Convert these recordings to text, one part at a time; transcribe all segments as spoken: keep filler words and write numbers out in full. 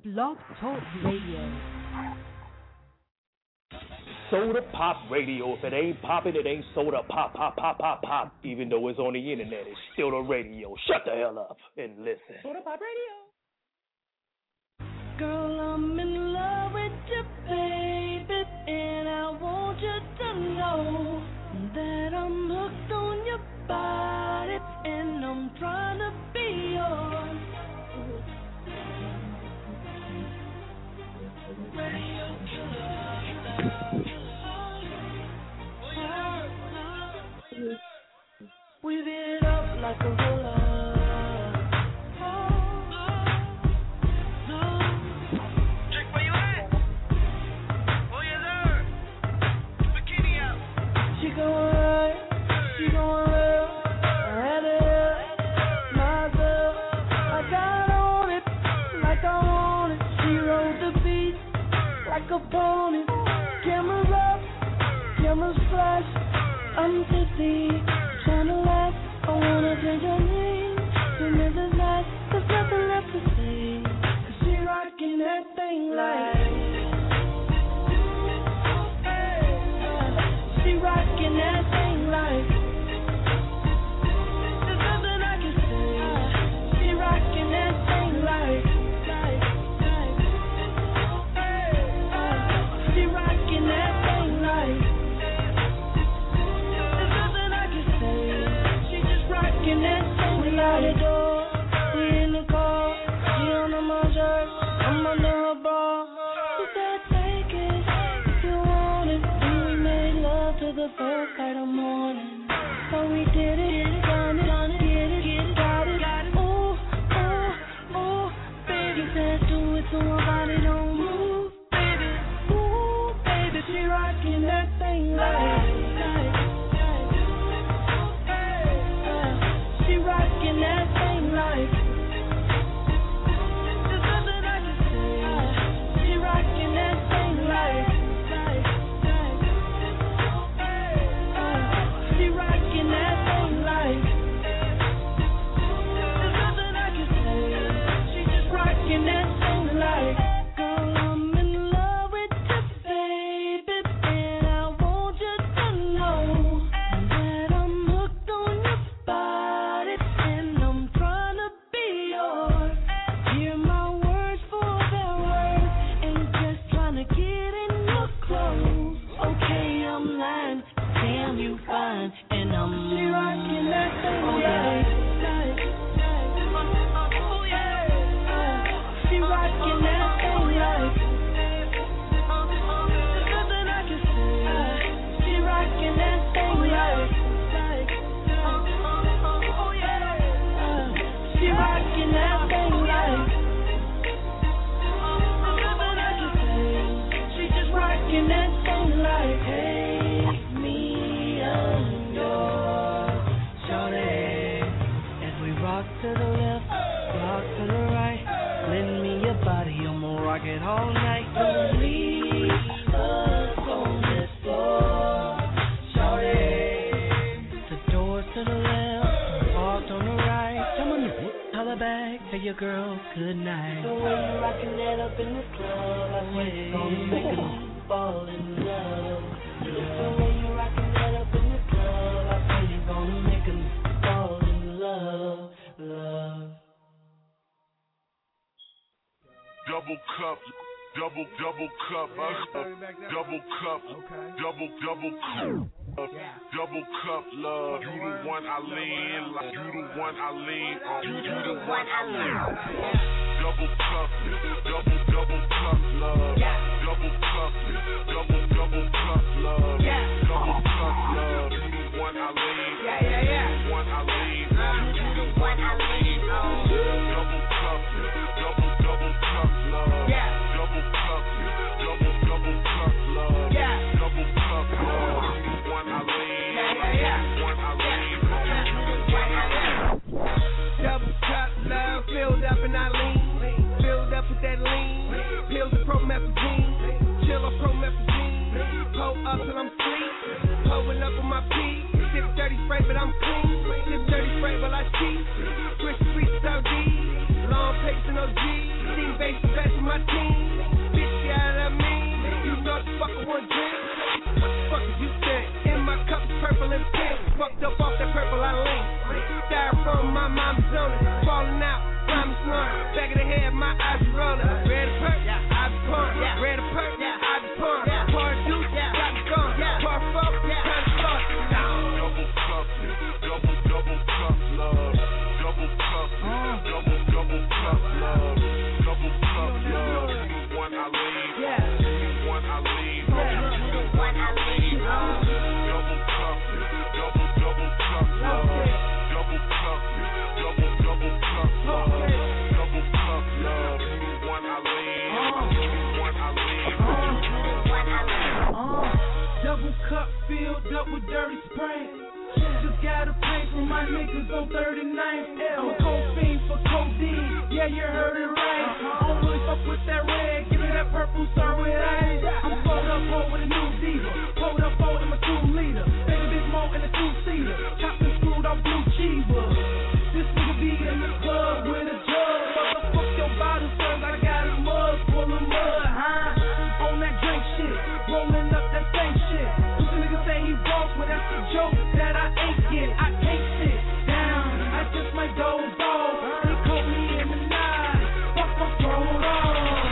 Blog Talk Radio. Soda Pop Radio. If it ain't popping, it ain't soda pop, pop, pop, pop, pop. Even though it's on the internet, it's still the radio. Shut the hell up and listen. Soda Pop Radio. Girl, I'm in love with you, baby, and I want you to know that I'm hooked on your body, and I'm trying to be yours. Radio killer. Weave it up like a roller. Opponent, cameras up, cameras flash. I'm tipsy, trying to laugh. I wanna take your name. And this is nice, there's nothing left to say. Cause she rockin' that thing like, she rockin' that thing like, there's nothing I can say. She rockin' that thing like. Out the door, we in the car, she under my shirt, I'm under her bra. She said take it if you want it, and we made love to the first light of morning. So we did it, done it, done it, get it, get it, got it, got it. Ooh, ooh, ooh, baby said do it so my body don't move, baby. Ooh, baby, she rockin' that thing like. Rockin' that thing like, there's nothing I can say. She rockin' that thing like, she rockin' that thing like, there's nothing I can say. She just rockin' that thing like. Girl, I'm in love with you, baby, and I want you to know that I'm hooked on your body. And I'm she rockin' that thing, oh yeah. Oh yeah. She rockin' that thing like. There's nothing I can say. She rockin' that thing like. Oh yeah. She rockin' that thing like. There's nothing I can say. She just rockin' that thing like. Hey. Rock to the left, rock to the right. Lend me your body, I'ma rock it all night. Don't leave us on this floor, shorty. The doors to the left, parked on the right. Come on, holla back, tell your girl good night. The way you rockin' that up in the club, I swear it's gonna make 'em fall in love. The way you rockin' that up in the club, I swear it's gonna make 'em fall in love. Love. Double cup, double double cup, uh, double cup, okay. double double cup, uh, yeah. double cup love. You the one I lean, like you the one I lean on. You, you the one I lean. Double cup, double double cup love. Yeah. Double cup, double double cup love. Yeah. Double cup love. You the one I lean. Yeah yeah yeah. You the one I lean on. You the one I lean on. Double cup, double double cup love. Yeah. Double cup, double double cup love. Yeah. Double cup love. You the one I lean. Yeah yeah yeah. You the one I lean on. You the one I lean. Double cup love, filled up and I lean. Filled up with that lean. Pills of promethazine. Chill of promethazine. Pull up till I'm sleep. Pulling up on my pee. Sip dirty spray, but I'm clean. Sip dirty spray, but I cheat. Switch sweet, so D. Long papers and O G. Steam base, best of my my team. Bitch, yeah, I mean, you know the fucker one drink. What the fuck did you think? In my cup, purple and pink. Fucked up off that purple, I lean. Styrofoam, my mom's on it. Falling out, promise none. Back of the head, my eyes rolling. Red a perk, yeah, I be pumped. Red a perk, yeah, I be pumped. Par deuce, yeah, got me gone. Par four, yeah, time to start. Double cup, double, double cup love. Double cup, double, double cup love. Double cup love. You the one I lean on. You the one I lean on. You the one I lean on. Double cup, double, double cup love. Double cup, double, double cup love. Double cup love. You the one I lean on. You the one I lean on. You the one I lean on. Double cup filled up with dirty spray. Just gotta pay for my niggas on thirty-ninth. I'm a cold fiend for codeine. Yeah, you heard it right. I don't really fuck with that red. Give me that purple, start with ice. I'm pulled up home with a new diva. Pulled up home in my two liter. Baby big mo in a two seater. Chopped and screwed off blue cheeba. This nigga be in the club with a jug. Motherfuck your bottle, son. I got a mug full of mud, huh? On that drink shit. Rolling up that same shit. Pussy nigga say he broke, but that's a joke that I ain't get. I can't sit down. I just might doze off. He caught me in the night. Fuck my throat off.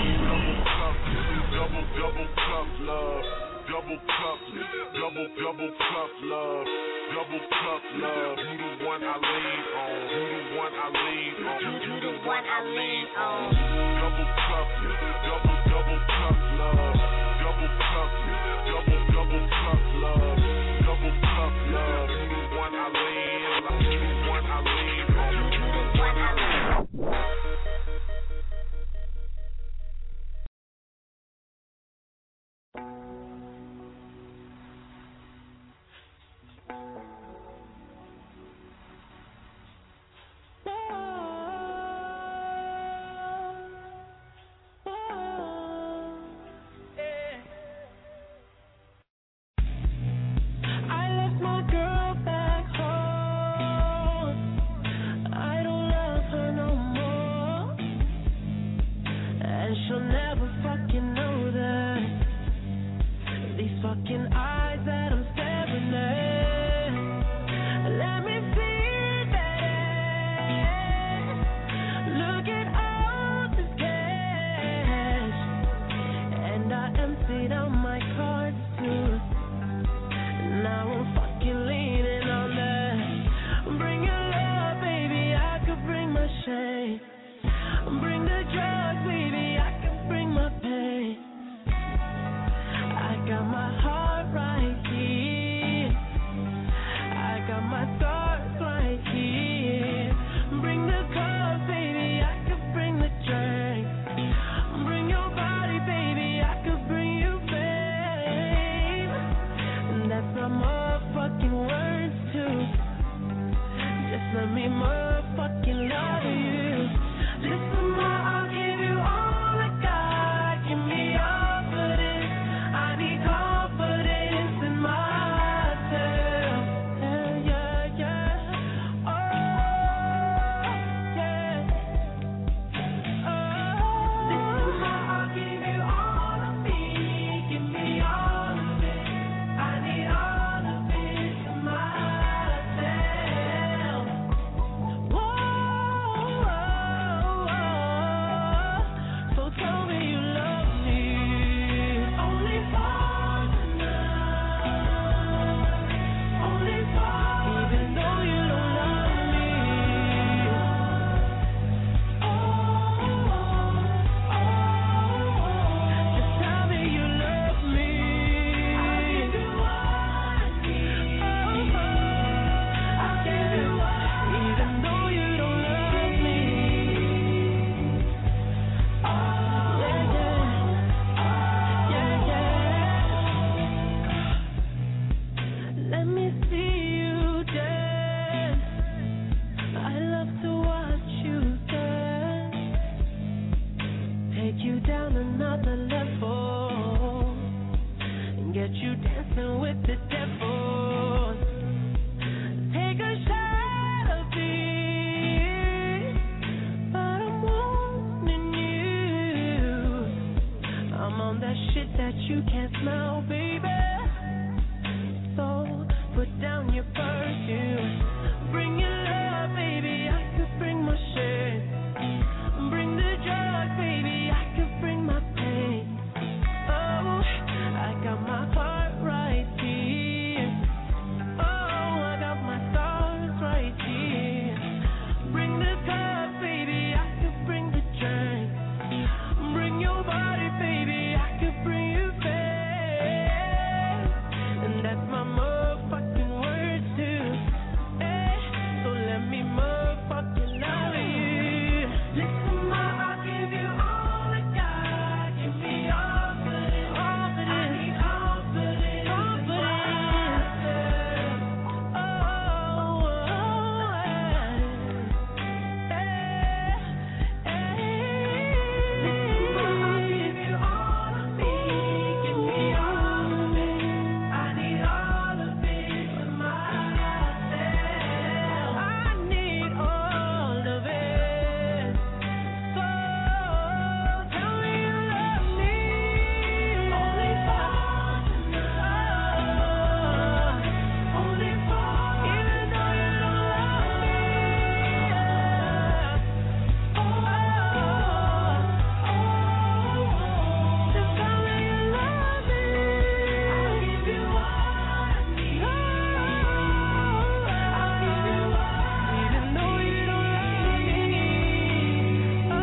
Double, double cup love. Double cup, double, double cup love. Double cup love. You the one I lean on. You the one I lean on. You the one I lean on. Double cup, double, double cup love. Double cup, double, double cup love. Double cup love. You the one I lean on. You the one I lean on. You the one I lean on. But I'm wanting you. shit that you can't smell, baby. So put down your perfume. Bring your love, baby. I could bring my shit. Bring the drug, baby. I could bring my pain. Oh, I got my heart right here. Oh, I got my stars right here. Bring the cup, baby. I could bring the drink. Bring your body, baby. I could bring you back. And that's my motherfucking word too. Hey, so let me motherfucking love you. Listen, ma, I'll give you all I got. Give me all of it, all of it. I need all of it, all of it. Oh, oh, hey, hey. Listen, ma, I'll give you all of me. Give me all of it. I need all of it for myself. I need all of it. So tell me you love me. Only for tonight. Only for even though you don't love me. Oh, oh, oh. Just tell me you love me. I'll give you all I need. I'll give you all, even though you don't love me. Oh,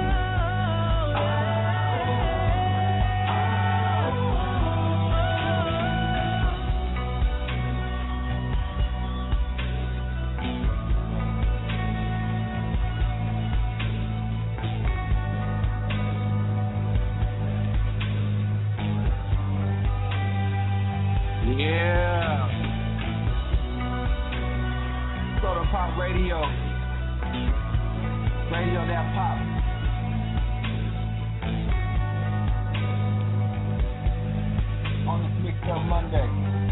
Yeah. Soda Pop Radio. Radio that pop. On this Mixed Up Monday.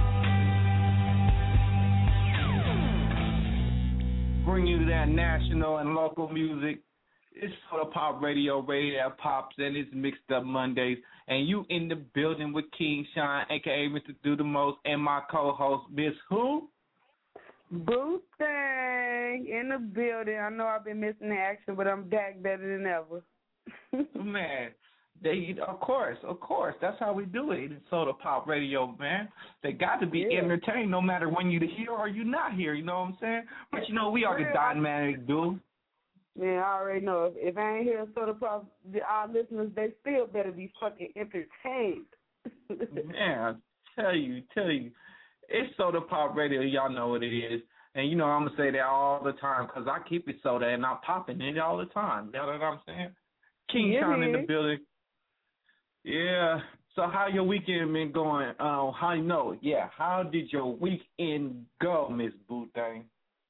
Bring you that national and local music. It's Soda Pop Radio, Radio that pops, and it's Mixed Up Mondays. And you in the building with King Shine, a k a. Mister Do the Most, and my co-host, Miss Who? Boo thing in the building. I know I've been missing the action, but I'm back better than ever. Man, they of course, of course. That's how we do it. It's Soda Pop Radio, man. They got to be Yeah. entertained no matter when you're here or you're not here, you know what I'm saying? But you know, we are the Yeah. dynamic duo. Man, I already know. If, if I ain't here on Soda Pop, the- our listeners, they still better be fucking entertained. Man, tell you, tell you. It's Soda Pop Radio. Y'all know what it is. And, you know, I'm going to say that all the time because I keep it soda and I'm popping it all the time. You know what I'm saying? King Yeah, Shine in the man. building. Yeah. So how your weekend been going? Uh, how you know? Yeah. How did your weekend go, Miss Boo Thing?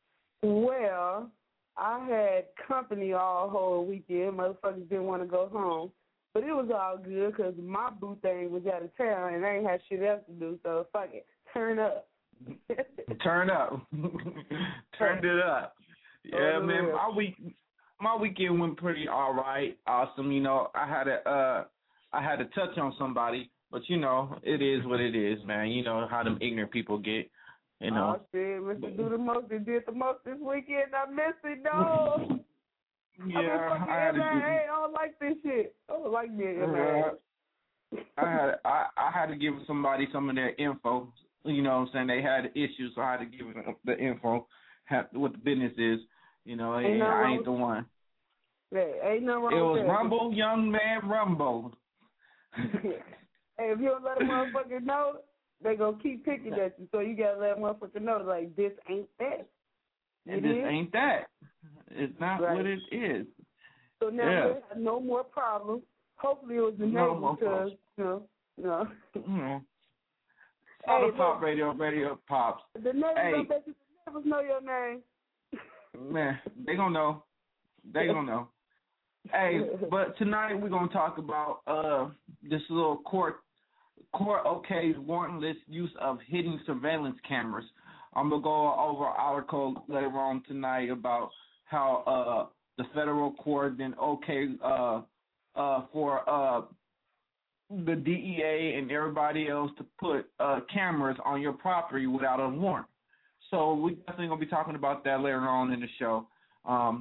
Well, I had company all whole weekend. Motherfuckers didn't want to go home. But it was all good because my boo thing was out of town and I ain't had shit else to do, so fuck it. Turn up. Turn up. Turned it up. Yeah, Oh, man. yeah. My week my weekend went pretty all right. Awesome. You know, I had a uh I had to touch on somebody, but you know, it is what it is, man. You know how them ignorant people get. You know. Oh, shit, Mister Do the Most, he did the most this weekend. I missed it, dog. Yeah, I had to I, do I don't like this shit. I don't like this. Uh, I had I, I had to give somebody some of their info. You know what I'm saying? They had issues, so I had to give them the info, have, what the business is. You know, Ain't and nothing I wrong ain't with- the one. Hey, ain't nothing wrong It was with that. Rumble, young man, Rumble. Hey, if you don't let a motherfucker know, they gonna keep picking at you. So you gotta let a motherfucker know, like, this ain't that. And It this is? ain't that. It's not Right. what it is. So now Yeah. we have no more problems. Hopefully it was the No neighbor more because, problems. you know, no. Mm. Hey, Soda Pop look. Radio, Radio Pops. The neighbors, Hey. I bet you the neighbors know your name. Man, they gonna know. They gonna know. Hey, but tonight we're gonna talk about uh this little court court okays warrantless use of hidden surveillance cameras. I'm gonna go over an article later on tonight about how uh the federal court then okay uh uh for uh the D E A and everybody else to put uh, cameras on your property without a warrant. So we definitely gonna be talking about that later on in the show. Um,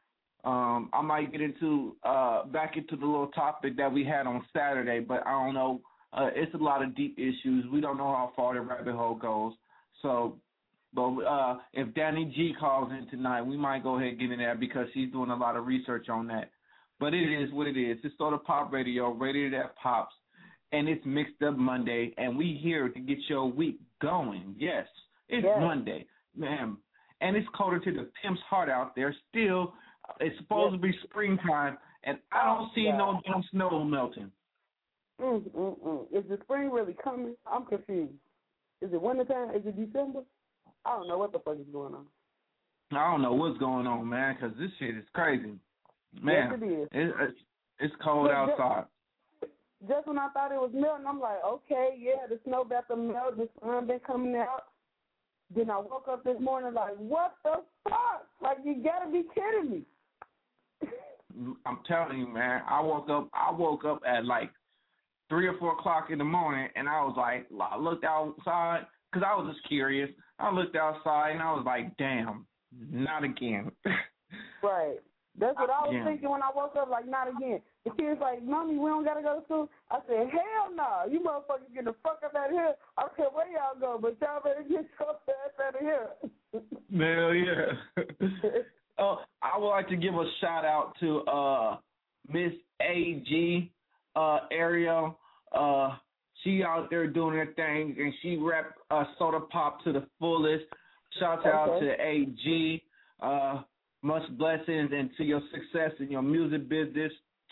um, I might get into uh, back into the little topic that we had on Saturday, but I don't know. Uh, it's a lot of deep issues. We don't know how far the rabbit hole goes. So, but uh, if Danny G calls in tonight, we might go ahead and get in there because she's doing a lot of research on that. But it is what it is. It's Soda Pop Radio, rated at Pops, and it's Mixed Up Monday, and we here to get your week going. Yes, it's yes. Monday, man, and it's colder to the pimp's heart out there. Still, it's supposed yes. to be springtime, and I don't see yeah. no damn snow melting. Mm, mm, mm. Is the spring really coming? I'm confused. Is it wintertime? Is it December? I don't know what the fuck is going on. I don't know what's going on, man, because this shit is crazy. Man, yes, it is. It, it's, it's cold but outside. Just, just when I thought it was melting, I'm like, okay, yeah, the snow about to melt, the sun been coming out. Then I woke up this morning like, what the fuck? Like, you gotta be kidding me. I'm telling you, man, I woke up, I woke up at like three or four o'clock in the morning, and I was like, I looked outside, because I was just curious. I looked outside, and I was like, damn, not again. Right. That's what I was yeah. thinking when I woke up, like, not again. The kid's like, Mommy, we don't got to go to school. I said, hell no. Nah. You motherfuckers get the fuck up out of here. I don't care where y'all go, but y'all better get your ass out of here. Hell yeah. uh, I would like to give a shout-out to uh, Miss A G uh, Ariel. Uh, she out there doing her thing, and she rep uh, Soda Pop to the fullest. Shout okay. out to A G. Uh, much blessings and to your success in your music business.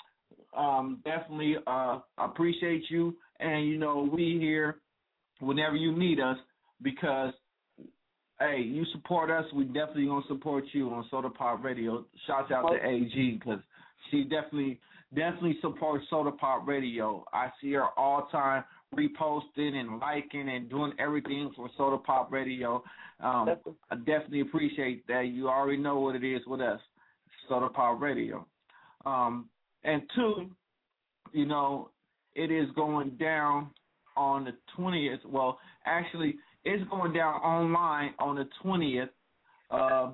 Um, definitely uh, appreciate you. And, you know, we here whenever you need us because, hey, you support us. We definitely going to support you on Soda Pop Radio. Shout out to A G because she definitely definitely supports Soda Pop Radio. I see her all time reposting and liking and doing everything for Soda Pop Radio. Um, I definitely appreciate that. You already know what it is with us, Soda Pop Radio. Um, and two, you know, it is going down on the twentieth. Well, actually, it's going down online on the twentieth uh,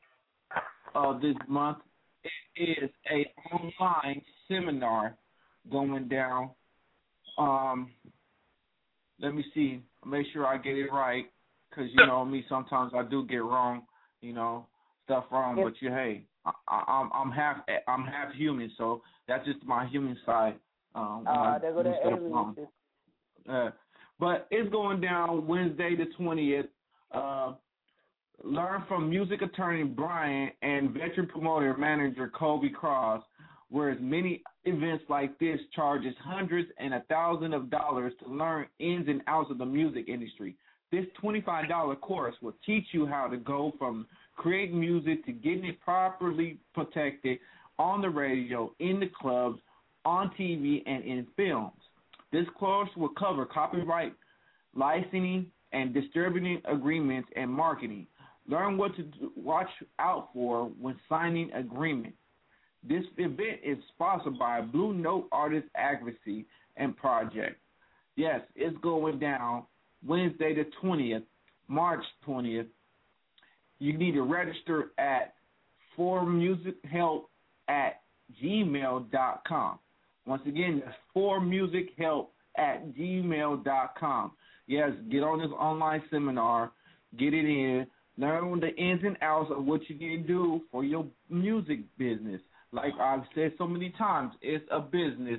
of this month. It is a online seminar going down. Um, let me see. Make sure I get it right. Because, you know, me, sometimes I do get wrong, you know, stuff wrong. But, you, hey, I, I, I'm I'm half I'm half human, so that's just my human side. Um, uh, there go that alien shit. Uh, but it's going down Wednesday the twentieth. Uh, learn from music attorney Brian and veteran promoter manager Kobe Cross, whereas many events like this charges hundreds and a thousand of dollars to learn ins and outs of the music industry. This twenty-five dollars course will teach you how to go from creating music to getting it properly protected on the radio, in the clubs, on T V, and in films. This course will cover copyright, licensing, and distributing agreements and marketing. Learn what to do, watch out for when signing agreements. This event is sponsored by Blue Note Artist Advocacy and Project. Yes, it's going down Wednesday the twentieth, March twentieth. You need to register at formusichealth at gmail dot com. Once again, that's formusichealth at gmail dot com. Yes, get on this online seminar, get it in, learn the ins and outs of what you need to do for your music business. Like I've said so many times, it's a business.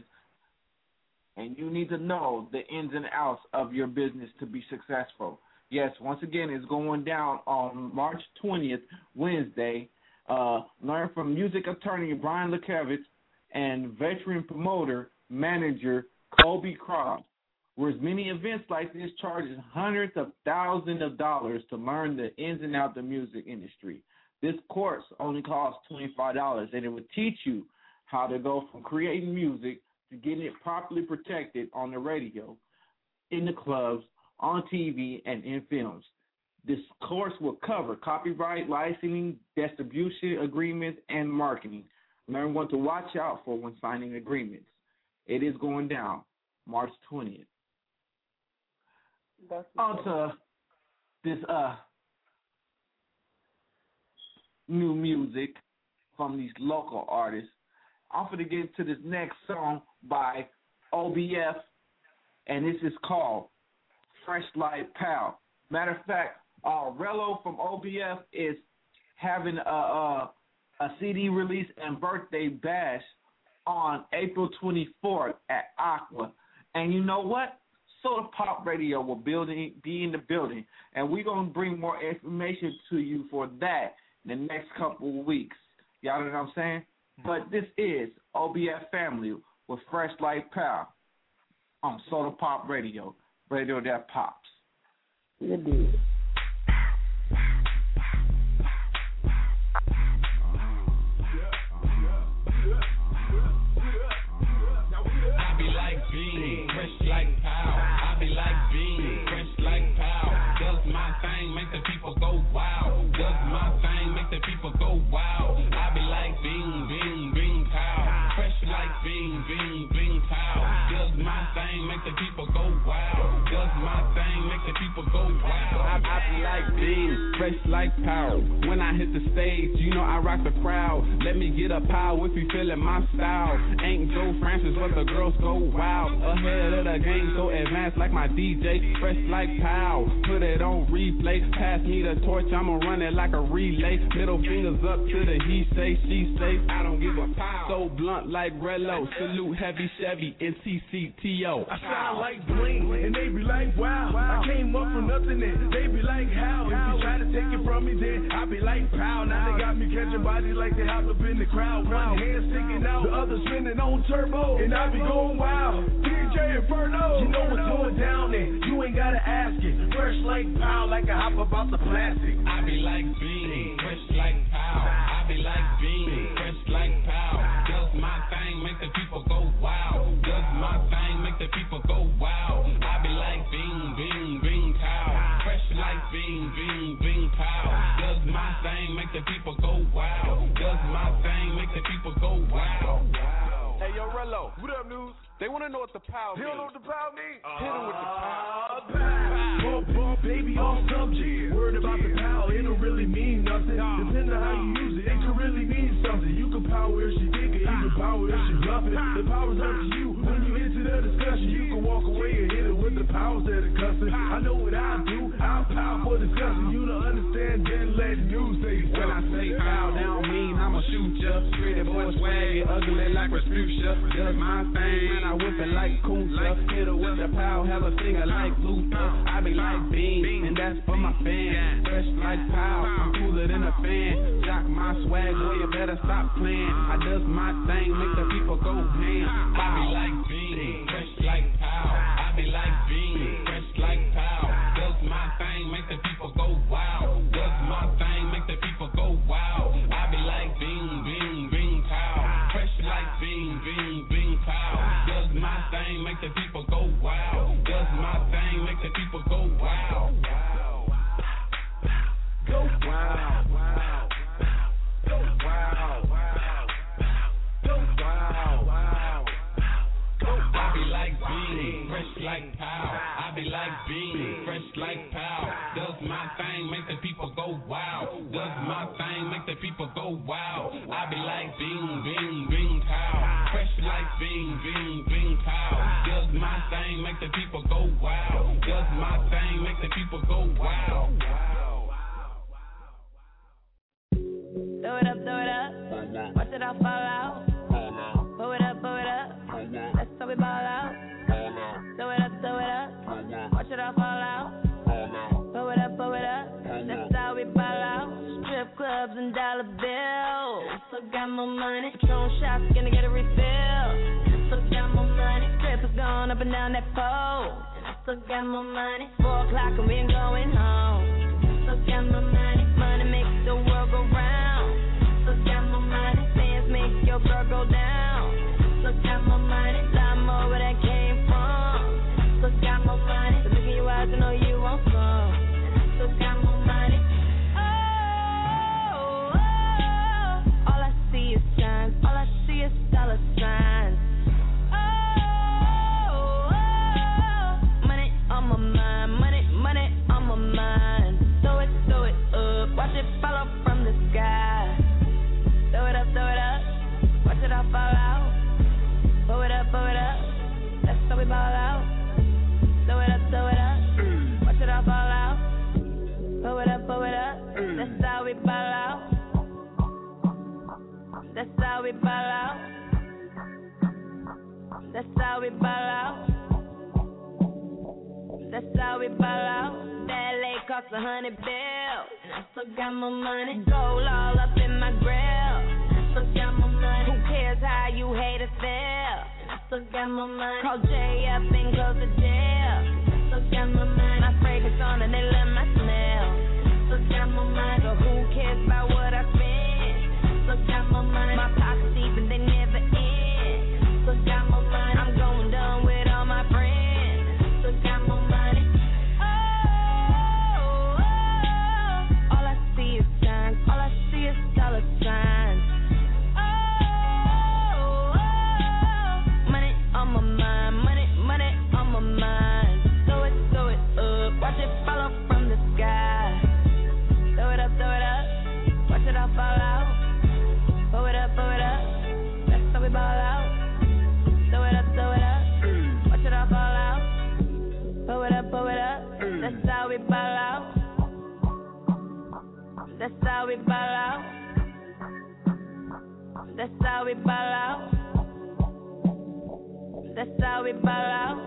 And you need to know the ins and outs of your business to be successful. Yes, once again, it's going down on March twentieth, Wednesday. Uh, learn from music attorney Brian Lekevich and veteran promoter manager Kobe Cross. Whereas many events like this charges hundreds of thousands of dollars to learn the ins and outs of the music industry. This course only costs twenty-five dollars, and it will teach you how to go from creating music to getting it properly protected on the radio, in the clubs, on T V, and in films. This course will cover copyright, licensing, distribution agreements, and marketing. Learn what to watch out for when signing agreements. It is going down March twentieth. That's On to this uh new music from these local artists. I'm going to get into this next song by O B F, and this is called Fresh Like Pal. Matter of fact, uh, Rello from O B F is having a, a, a C D release and birthday bash on April twenty-fourth at Aqua. And you know what? Soda Pop Radio will building, be in the building, and we're going to bring more information to you for that in the next couple of weeks. Y'all know what I'm saying? But this is O B F Family with Fresh Like Pal on Soda Pop Radio, radio that pops. You did. I be like Bean, fresh like Pal. I be like Bean, fresh like Pal. Does my thing, make the people go wow. Does my thing, make the people go wow. I be like Bean, Bean, Bean, Pal. Fresh like Bean, Bean, Bean, Pal. Does my thing, make the people go wow. Does my thing, make the people go wow. I, I be like Bean, fresh like Pal. When I hit the stage, you know I rock the crowd. Let me get a pal if you feeling my style. Ain't Joe Francis, but the girls go wild. Ahead of the game, so advanced like my D J. Fresh like Pal, put it on replay. Pass me the torch, I'ma run it like a relay. Middle fingers up to the he say, she say. I don't give a pal. So blunt like Rello. Salute heavy Chevy and T C T O. I sound like bling, and they be like, wow. I came up from nothing, and they be like, how? If you try to take it from me, then I be like, pow. Now they got me catching bodies like they hop up in the crowd. One hand sticking out, the other spinning on turbo, and I be going wild. D J Inferno, you know what's going down there. You ain't gotta ask it. Fresh like pow, like I hop about the plastic. I be like Bean, fresh like Pow. I be like Bean, fresh like Pow. Does my thing, make the people go wow. Does my thing, make the people go wow. I be like Bean, Bean, Bean, Pow. Fresh like Bean, Bean, Bean, Pow. Does my thing, make the people go wow. Does my thing, make the people go wow. Hey, yo, Rello, what up, news? They want to know what the pow means. You don't know what the pow means? Uh, Hit 'em with the pow. Bump, bump, baby, on subject. Word about the pow, it don't really mean nothing. Depending on how you use it, it could really mean something. You can power if she dig it, you can power if she bluff it. The power's up to you. When you into the discussion, you can walk away and hit it with the powers that are cussing. I know what I do. I'll pow for discussion. You don't understand, then let the news say something. When I say pow, that don't mean I'ma shoot ya. Pretty boy swag, it ugly like Respucia. Does my thing, and I whip it like Kunta. Hit her with the pow, have a singer like Luther. I be like Bean, and that's for my fans. Fresh like pow, I'm cooler than a fan. Jock my swag, boy, you better stop playing. I does my thing, make the people go ham. I be like Bean, fresh like pow. I be like Bean, fresh like pow. Does my thing, make the people go wow. Does my thing, make the people go wow. I be like Bean, Bean, Bean, pow. Fresh like Bean, Bean, Bean, pow. Does my thing, make the people go wow. Does my thing, make the people go wow. Go wow, wow. Go wow, wow. Go wow, wow. I be like Bean, fresh like pow. I be like Bean, fresh like pow. Does my thing, make the people go wow. Does my thing, make the people go wow. I be like Bean, Bean, Bean, pow. Fresh like Bean, Bean, Bean, pow. Does my thing, make the people go wow. Does my thing, make the people go wow. Throw it up, throw it up. Watch it all fall out. Blow it up, blow it up. That's how we ball out. Throw it up, throw it up. Watch it all fall out. Blow it up, blow it up. That's how we ball out. Strip clubs and dollar bills. So got more money. Patron shots, gonna get a refill. So got more money. Strippers going up and down that pole. So got more money. Four o'clock and we ain't going home. So got more money. Money makes the world go round. So got more money. Fans make your girl go down. So got more money. Lot more where that came from. So got more money. So look in your eyes, I know you want some. So got more money. Oh, oh, all I see is signs. All I see is dollar signs. Oh, oh. how we ball out. That's how we ball out. That lake cost a hundred bills, and I still got my money. Gold all up in my grill, and I still got my money. Who cares how you haters feel? And I still got my money. Call Jay up and close the deal. I still got my money. My fragrance on and they love my smell. I still got my money. So who cares about what I spend? I still got my money. My pockets deep and they never end. I still got my money. I'm going down with all my friends. I still got my money. All I see is dollar signs. Oh, oh, money on my mind, money, money on my mind. Throw it, throw it up, watch it fall off from the sky. Throw it up, throw it up, watch it all fall out. Throw it up, throw it up, that's how we ball out. Throw it up, throw it up, watch it all fall out. Throw it up, throw it up, that's how we ball out. That's how we ball out. That's how we ball out. That's how we ball out.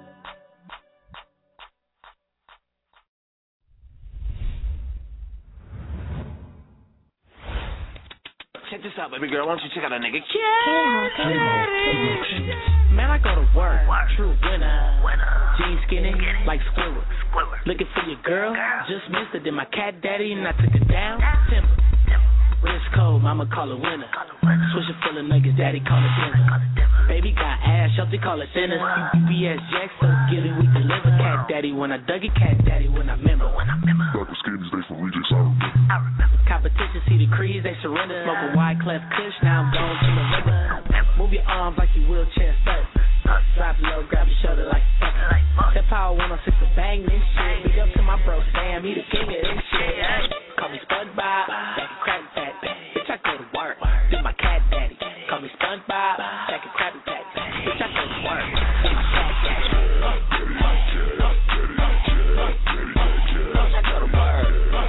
Check this out, baby girl. Why don't you check out a nigga? Yeah. Man, I go to work. True winner. Jeans skinny like Squidward. Looking for your girl. Just missed it. Then my cat daddy and I took it down. Simple. Wrist cold, mama call her winner. Swisher full of nuggets, daddy call it dinner. Baby got ass, Shelty call it sinners. U P S Jack, so get it, we deliver. Cat daddy when I dug it, cat daddy when I remember. Back with skinnies, they from Regis, I remember. Competition, see the crease, they surrender. Smoke a wide clef kush, now I'm going to the river. Move your arms like you wheelchair stuck. Drop it low, grab your shoulder like fuck. That power one oh six to bang this shit. Big up to my bro Sam, he the king of this shit. Call me SpongeBob, back and Krabby Patty. Bitch, I go to work, do my cat daddy. Call me SpongeBob, back and Krabby Patty. Bitch, I go to work, do my cat daddy. Bitch, I go to work.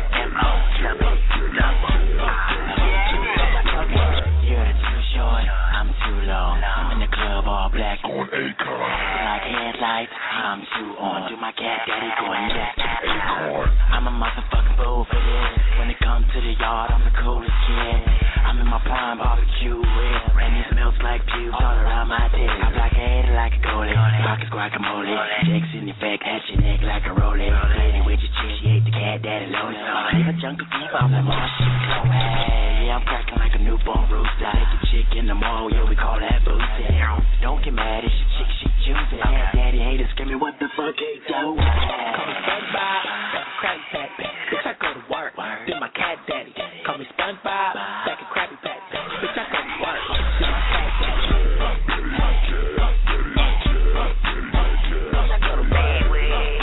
You're too short, I'm too long. I'm in the club all black on Acorn. Black headlights, I'm too on. Do my cat daddy going next? Acorn. I'm a motherfucking fool for this. When it comes to the yard, I'm the coolest kid. I'm in my prime barbecue rib, and it smells like pubes all around my dick. I blockade like a goalie, pockets guacamole. Checks in your back, at your neck like a rollie. Lady with your chick, she ate the cat daddy loaded. Leave a jungle fever, I'm like, oh shit, go hey. Yeah, I'm cracking like a newborn rooster. Take a chick in the mall, yo, we call that booty. Don't get mad, it's your chick, she choosing. Cat daddy haters screaming, what the fuck ain't doing? Call me SpongeBob, Krabby Patty. Bitch, I go to work, do my cat daddy. Call me SpongeBob, back and Krabby Patty. Bitch, I go to work, do my cat daddy. Bitch, I go to bed with.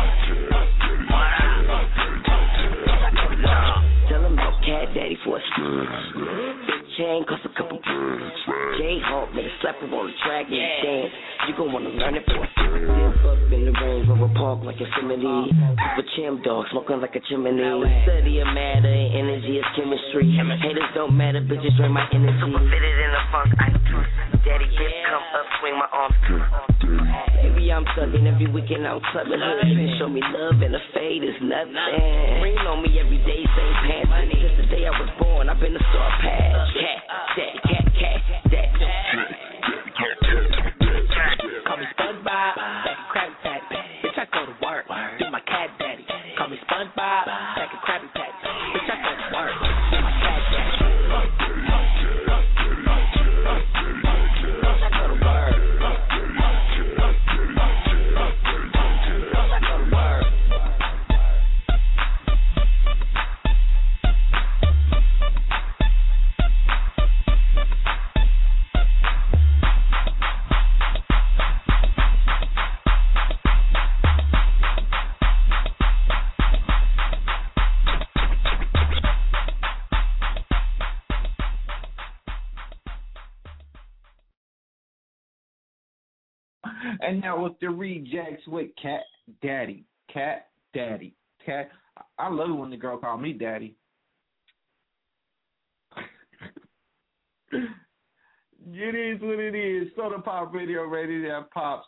Tell him about cat daddy for a spin. Big chain cost a couple bucks. J-Hawk, nigga, slap him on the track and dance. You gon' wanna learn it for a spin. Up in the range, Rover Park like Yosemite. Super chim dog, smoking like a chimney. Study of matter, energy is chemistry. Haters don't matter, bitches drain my energy. Super fitted in the funk, I daddy, bitch, come up, swing my arms. Baby, I'm thugging every weekend, I'm clubbing. Hood, show me love and the fade is nothing. Ring on me every day, same pants. Since the day I was born, I've been a star past. Cat, daddy, cat, cat, daddy. Call me SpongeBob, back and Krabby Patty. Bitch, I go to work, do my cat daddy. Call me SpongeBob, back and Krabby Patty. Bitch, I go to work, do my cat daddy. Bitch, I go to work. Bitch, I go to work. And now with the rejects with Cat Daddy. Cat Daddy. Cat. I love it when the girl call me Daddy. It is what it is. Soda Pop Radio, Radio That Pops.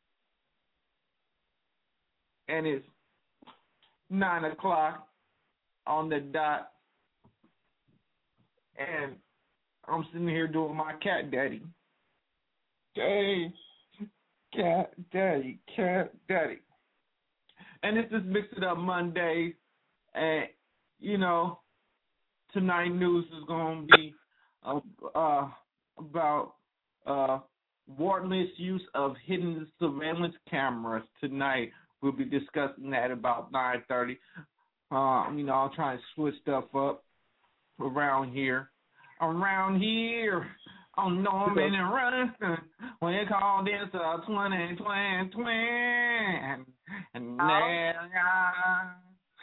And it's nine o'clock on the dot. And I'm sitting here doing my cat daddy. Hey, cat daddy, cat daddy. And this is Mix It Up Monday. And, you know, tonight news is going to be uh, uh, about uh, warrantless use of hidden surveillance cameras tonight. We'll be discussing that about nine thirty. Um, you know, I'll try and switch stuff up around here. Around here on Norman and Ruston, when they call this a twenty twenty twin. And now,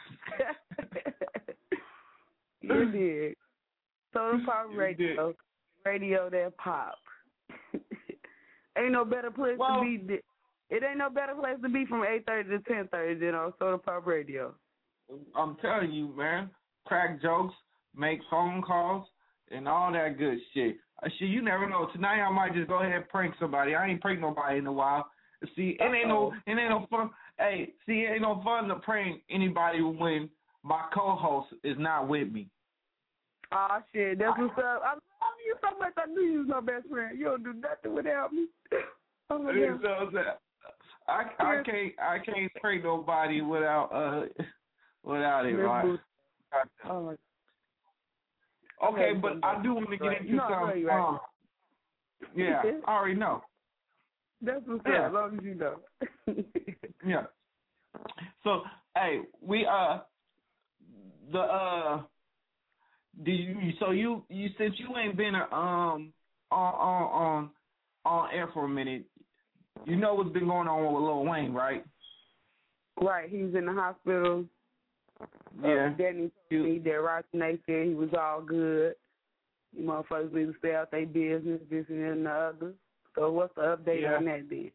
you did. Soda Pop Radio, Radio That Pop. Ain't no better place well, to be. It ain't no better place to be from eight thirty to ten thirty than on Soda Pop Radio. I'm telling you, man. Crack jokes, make phone calls, and all that good shit. Uh, shit, you never know. Tonight I might just go ahead and prank somebody. I ain't pranked nobody in a while. See, it ain't no, it ain't no fun. Hey, see, it ain't no fun to prank anybody when my co-host is not with me. Oh shit, that's what's up. I love you so much. I knew you was my best friend. You don't do nothing without me. Oh my God. So, I I can't I can't prank nobody without uh without it, right? Oh. Okay, but I do want to get into no, some. Right. Um, yeah, I already know. That's what's yeah. up, as long as you know. Yeah. So, hey, we uh the uh do you so you you since you ain't been uh, um on on on on air for a minute, you know what's been going on with Lil Wayne, right? Right, he's in the hospital. Yeah. Uh, Danny told me that Rocky Nate said he was all good. You motherfuckers need to stay out their business, this and the other. So what's the update yeah. on that then?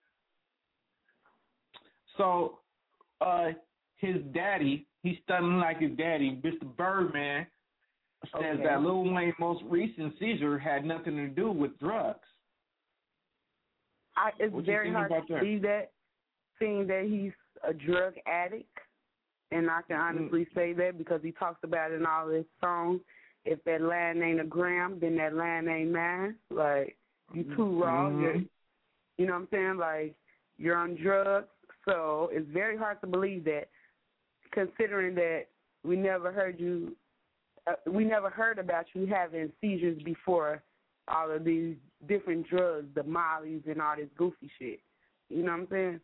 So, uh, his daddy, he's stunning like his daddy, Mister Birdman, says okay. that Lil Wayne's most recent seizure had nothing to do with drugs. I, it's what very hard to believe that, seeing that he's a drug addict. And I can honestly mm. say that because he talks about it in all his songs. If that line ain't a gram, then that line ain't mine. Like, you too raw. Mm-hmm. You're, you know what I'm saying? Like, you're on drugs. So it's very hard to believe that, considering that we never heard you, uh, we never heard about you having seizures before all of these different drugs, the mollies and all this goofy shit. You know what I'm saying?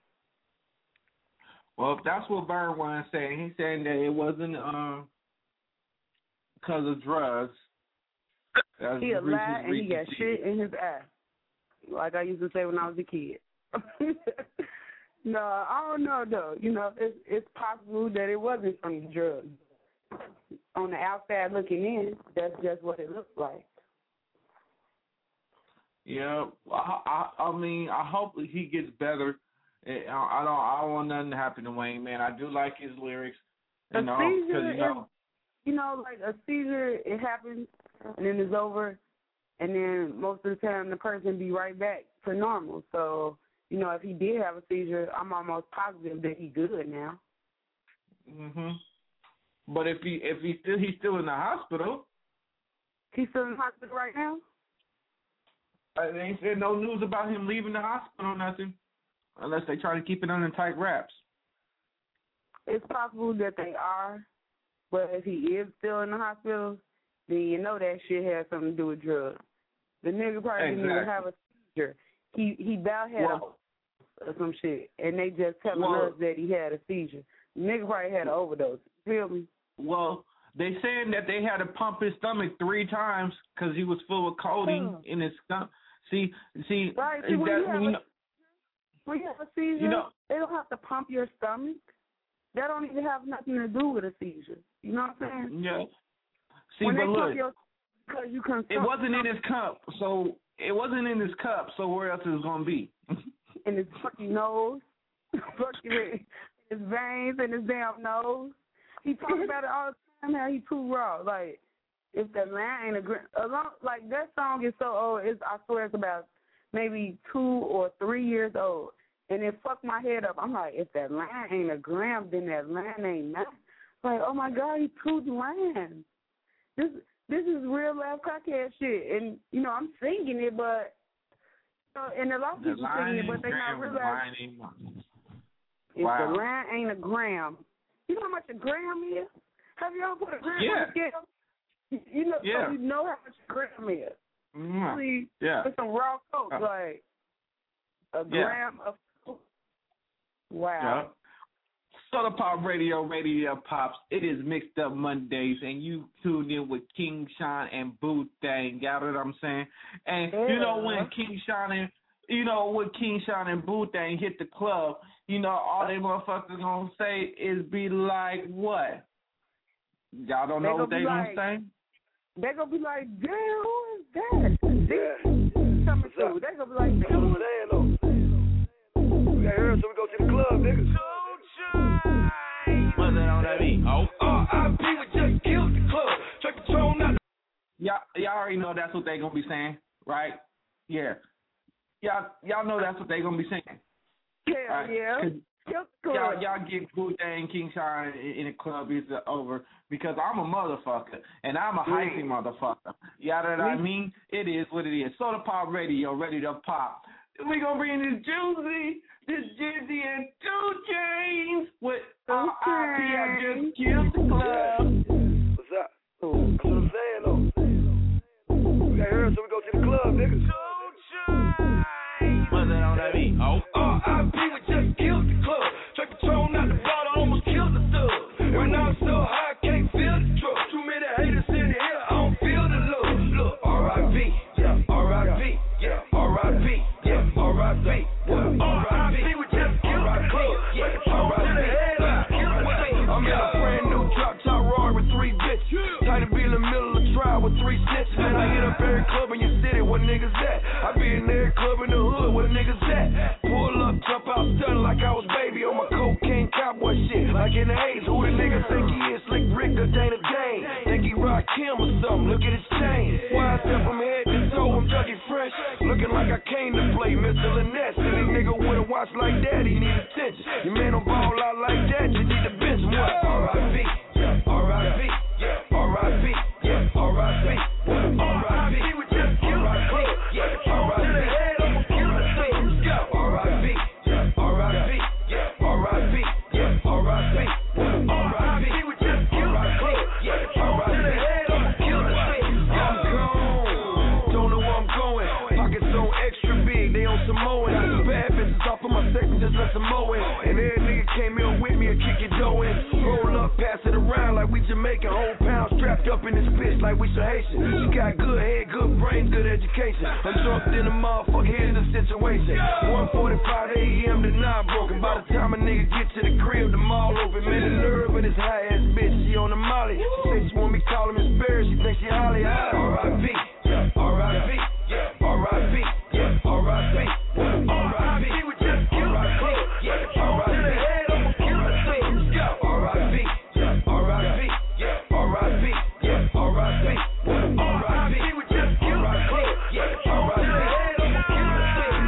Well, if that's what Birdman saying, he's saying that it wasn't um because of drugs. He a lie and he got shit in his ass, like I used to say when I was a kid. No, I don't know though. You know, it's it's possible that it wasn't from the drugs. On the outside looking in, that's just what it looks like. Yeah, I, I, I mean, I hope he gets better. I don't, I don't want nothing to happen to Wayne, man. I do like his lyrics, you a know, seizure you know, is, you know, like a seizure, it happens and then it's over, and then most of the time the person be right back to normal. So, you know, if he did have a seizure, I'm almost positive that he's good now. Mhm. But if he if he still he's still in the hospital. He's still in the hospital right now? They ain't said no news about him leaving the hospital or nothing. Unless they try to keep it under tight wraps. It's possible that they are, but if he is still in the hospital, then you know that shit has something to do with drugs. The nigga probably exactly. didn't even have a seizure. He he about had well, a or some shit, and they just telling well, us that he had a seizure. The nigga probably had an overdose. Feel me? Well, they saying that they had to pump his stomach three times because he was full of codeine yeah. in his stomach. See, see, right. See, when, that, you have you a, know, when you have a seizure, you know, they don't have to pump your stomach. That don't even have nothing to do with a seizure. You know what I'm saying? Yeah. See, when but they look, pump your, cause you it wasn't in his cup, so it wasn't in his cup. So where else is it gonna be? In his fucking nose, fucking his veins in his damn nose. He talks about it all the time. How he too raw. Like if that line ain't a gram, along, like that song is so old. It's I swear it's about maybe two or three years old, and it fucked my head up. I'm like, if that line ain't a gram, then that line ain't nothing. Like, oh my God, he chewed lines. This this is real life crackhead shit, and you know I'm singing it, but uh, and a lot of people singing it, but they not realizing. If Wow. the line ain't a gram, you know how much a gram is? Have you ever put a gram Yeah. on the scale? You know, Yeah. so you know how much a gram is. Mm-hmm. See, Yeah. with some raw coke, Uh, like a yeah. gram of coke. Wow. Yeah. Soda Pop Radio, Radio Pops. It is Mixed Up Mondays, and you tuned in with King Sean and Boo Thang. Got what I'm saying? And Yeah. you know when King Sean and you know when King Sean and Boo Thang hit the club, you know all they motherfuckers gonna say is be like what? Y'all don't They know what gonna they be gonna like- say? They gonna be like, damn, who is that? Yeah. Coming through. They gonna be like, damn, who is that? We got here, so we go to the club, nigga. What's that on that beat? Oh. R I P we just killed the club. Check the tone out. Y'all, y'all already know that's what they gonna be saying, right? Yeah. Y'all, y'all know that's what they gonna be saying. Hell Right. yeah. 'Cause Kill the Y'all, club. y'all get Boo Thang, King Sean in, in the club is over because I'm a motherfucker and I'm a hyphy motherfucker. You know what I mean? It is what it is. Soda Pop Radio, ready to pop. We gonna bring this Juicy, this Jizzy and two Chains with R I P I just killed the club. What's up? That's what I'm saying, though. We got here, so we go to the club, nigga. What's that on that beat? Oh. R I P we just killed the club. Check the tone out the bottle, almost killed the thug. And I'm so high, I can't feel the truck. Too many haters in the air, I don't feel the love. Look, R I P, yeah, R I P, yeah, R I P, yeah, R I P, yeah, R I P we just killed the club. Check the tone to the head, I killed the thug. I'm in a brand new drop top Rory with three bitches. Tight to be in the middle of trial with three snitches. Man, I hit up every club in your city, where niggas at? I be in every club in the hood, where niggas at? Pull up, jump out, stun like I was baby on my cocaine cowboy shit. Like in the A's, who the nigga think he is? Slick Rick or Dana Dane? Think he rock Kim or something? Look at his chain. Why I step from head to toe, I'm Dougie Fresh. Looking like I came to play Mister Lynette. Silly nigga with a watch like that, he need attention. Your man don't ball out like that, you need to bench him. What? R I P, yeah, R I P, yeah, R I P, yeah, R I P, R I P, we just killed the club. Yeah, R I P, I'ma kill the thing. Go, R I P, yeah, R I P, yeah, R I P, yeah, R I P, R I P, we just killed the club. Yeah, R I P, I'ma kill the thing. I'm gone, don't know where I'm going. Pockets so extra big, they on some mowing. I some bad bitches off of my section, just let some mowing. And every nigga came in with me and kick your dough in. Roll up, pass it around like we Jamaican. Whole pound strapped up in this bitch like we some Haitian. She got good head, good brains, good education. I'm drunk in the motherfucker, here's the situation. one forty-five a.m. to nine broken. By the time a nigga get to the crib, the mall open. Man, the nerve of this high ass bitch, she on the molly. She say she want me call him Miss Barry, she think she Holly. R I P, yeah, R I P, yeah, R I P, yeah, R I P, R I P, we just killed the club. Yeah, R I P, I'ma kill the thing. Yeah, R I P, yeah, R I P, yeah, R I P, yeah, R I P, R I P, we just killed the club. Yeah, R I P, I'ma kill the thing.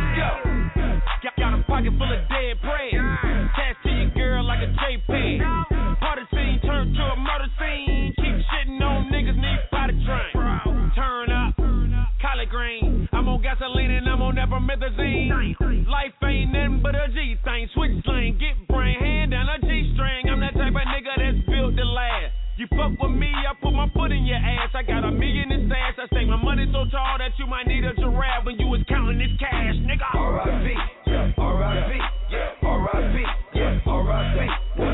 Yeah. Got a pocket full of dead bread. Attached to your girl like a JPEG. Party scene turned to a murder scene. Keep shitting on niggas, need body train. Turn up, collard green. I'm on gasoline and I'm on epomethazine. Life ain't nothing but a G thing. Switch slang, get brain, hand down a G string. I'm that type of nigga that's built to last. You fuck with me, I put my foot in your ass. I got a million in stash. I say my money so tall that you might need a giraffe when you was counting this cash, nigga. R I P, yeah, R I P, yeah, R I P, yeah, R I P,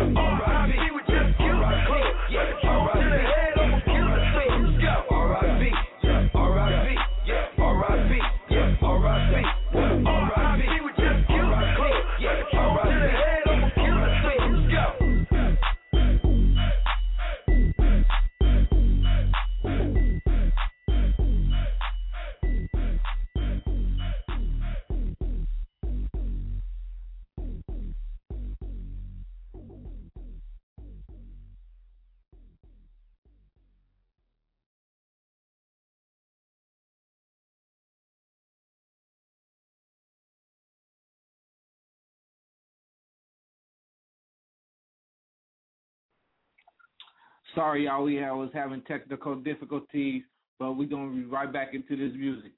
R I P, we just killed the club. Yeah, R I P, I'ma kill the thing. Yeah, R I P, yeah, R I P, yeah, R I P, yeah, R I P, R I P, we just killed the club. Yeah, R I P, I'ma kill the thing. Yeah. Sorry, y'all, we had, was having technical difficulties, but we're going to be right back into this music.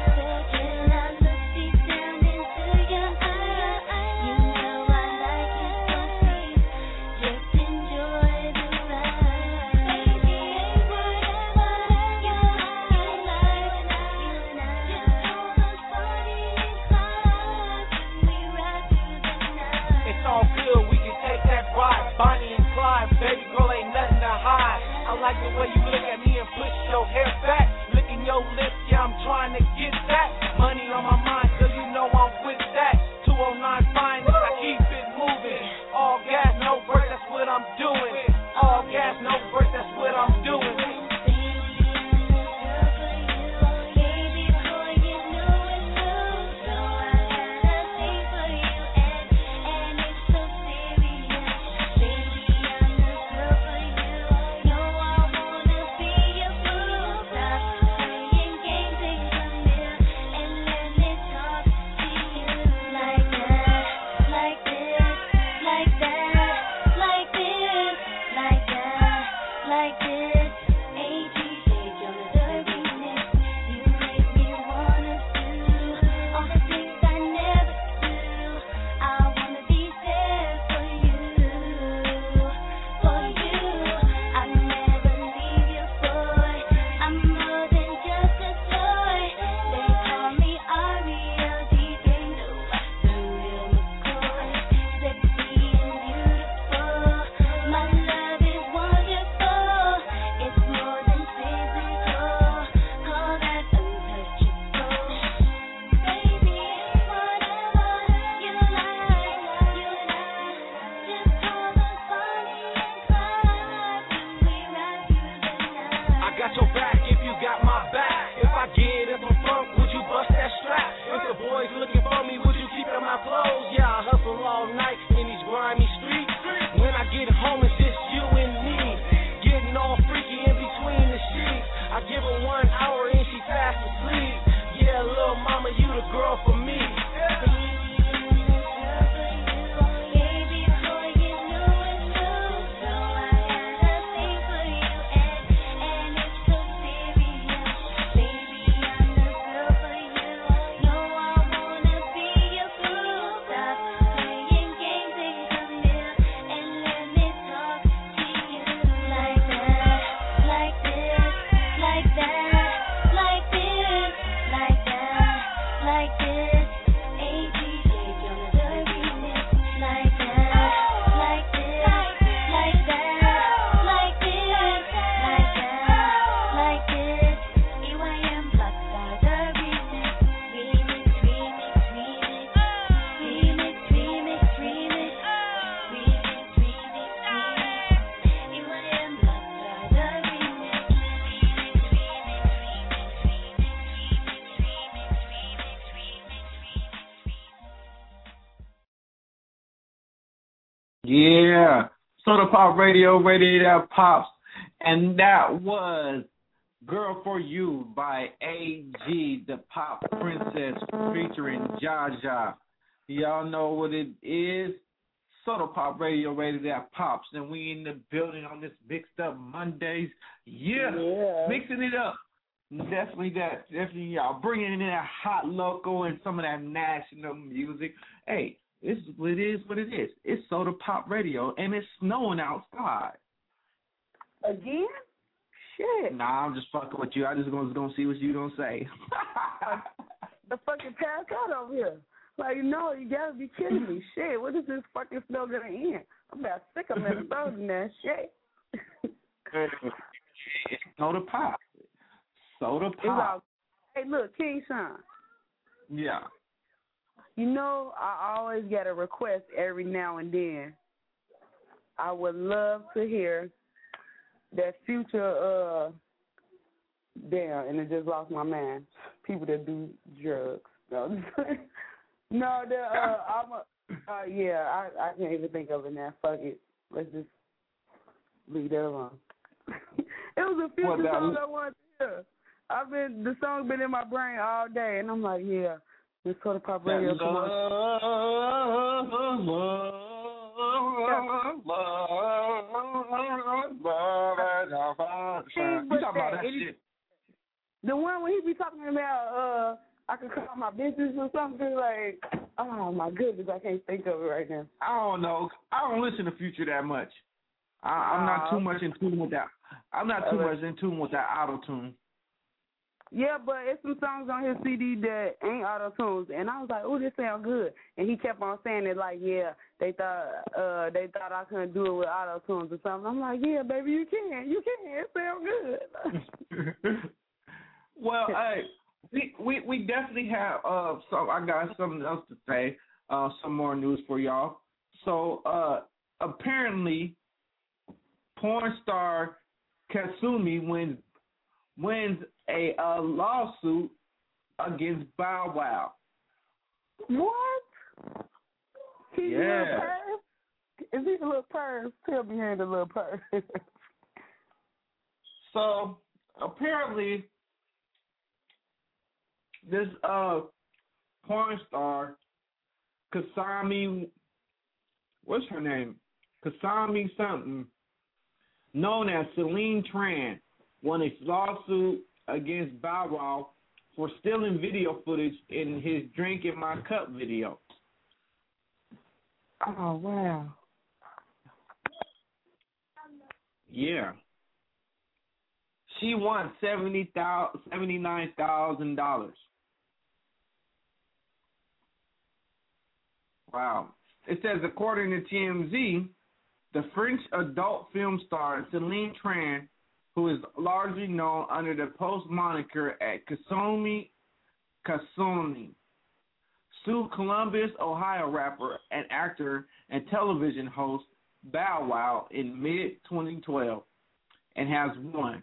Till I look deep down into your eyes, you know I like it the way you look at me and push your hair back. Licking your lips, yeah, I'm trying to get that. Money on my mind, so you know I'm with that. two oh nine finest, I keep it moving. All gas, no break, that's what I'm doing. All gas, no break, that's what I'm doing. Yeah, Soda Pop Radio, Radio That Pops, and that was Girl For You by A G, the Pop Princess, featuring Jaja. Y'all know what it is. Soda Pop Radio, Radio That Pops, and we in the building on this Mixed Up Mondays. Yeah, yeah. Mixing it up. Definitely that. Definitely y'all bringing in that hot local and some of that national music. Hey, it's it is what it is. It's Soda Pop Radio, and it's snowing outside. Again? Shit. Nah, I'm just fucking with you. I just gonna gonna see what you gonna say. The fucking pass out over here. Like, no, you gotta be kidding me. Shit, what is this fucking snow gonna end? I'm about sick of Minnesota and that shit. It's Soda Pop. Soda Pop. All, hey, look, King Sean. Yeah. You know, I always get a request every now and then. I would love to hear that Future, uh, damn, and it just lost my mind. People that do drugs. No, no, the, uh, I'm a, uh, yeah, I, I can't even think of it now. Fuck it. Let's just leave that alone. It was a Future what, song I wanted to hear. I've been, the song been in my brain all day, and I'm like, yeah. This Soda Pop Radio. Love, love, love, love, love. You talking about that shit? The one when he be talking about, uh, I could call my business or something like, oh my goodness, I can't think of it right now. I don't know. I don't listen to Future that much. I, I'm not too much in tune with that. I'm not too much in tune with that auto tune. Yeah, but it's some songs on his C D that ain't auto tunes, and I was like, "Oh, this sound good." And he kept on saying it like, "Yeah, they thought uh they thought I couldn't do it with auto tunes or something." I'm like, "Yeah, baby, you can, you can. It sound good." Well, hey, we, we we definitely have uh some. I got something else to say. Uh, some more news for y'all. So uh, apparently, porn star Kasumi wins wins a uh, lawsuit against Bow Wow. What? He Yeah. Is he a little perv? Tell me, he ain't a little perv. So apparently, this uh porn star Kasami, what's her name? Kasami something, known as Celine Tran, won a lawsuit against Bow Wow for stealing video footage in his "Drink in My Cup" video. Oh wow! Yeah. She won seventy thousand, seventy nine thousand dollars. Wow. It says, according to T M Z, the French adult film star Celine Tran, who is largely known under the post moniker at Kasumi Kasumi, sued Columbus, Ohio rapper and actor and television host Bow Wow in mid twenty twelve and has won.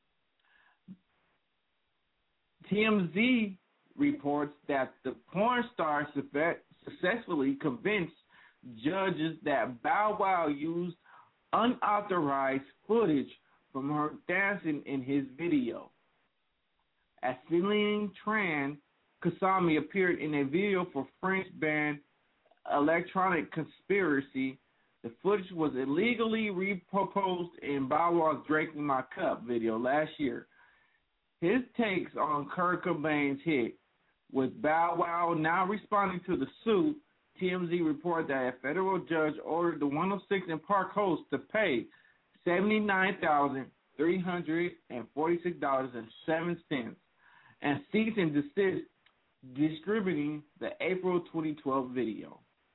T M Z reports that the porn star successfully convinced judges that Bow Wow used unauthorized footage from her dancing in his video. As Celine Tran, Kasami appeared in a video for French band Electronic Conspiracy. The footage was illegally reproposed in Bow Wow's "Drink in My Cup" video last year. His takes on Kurt Cobain's hit, with Bow Wow now responding to the suit. T M Z reported that a federal judge ordered the one oh six and Park host to pay seventy-nine thousand three hundred forty-six dollars and seven cents and cease and desist distributing the April twenty twelve video.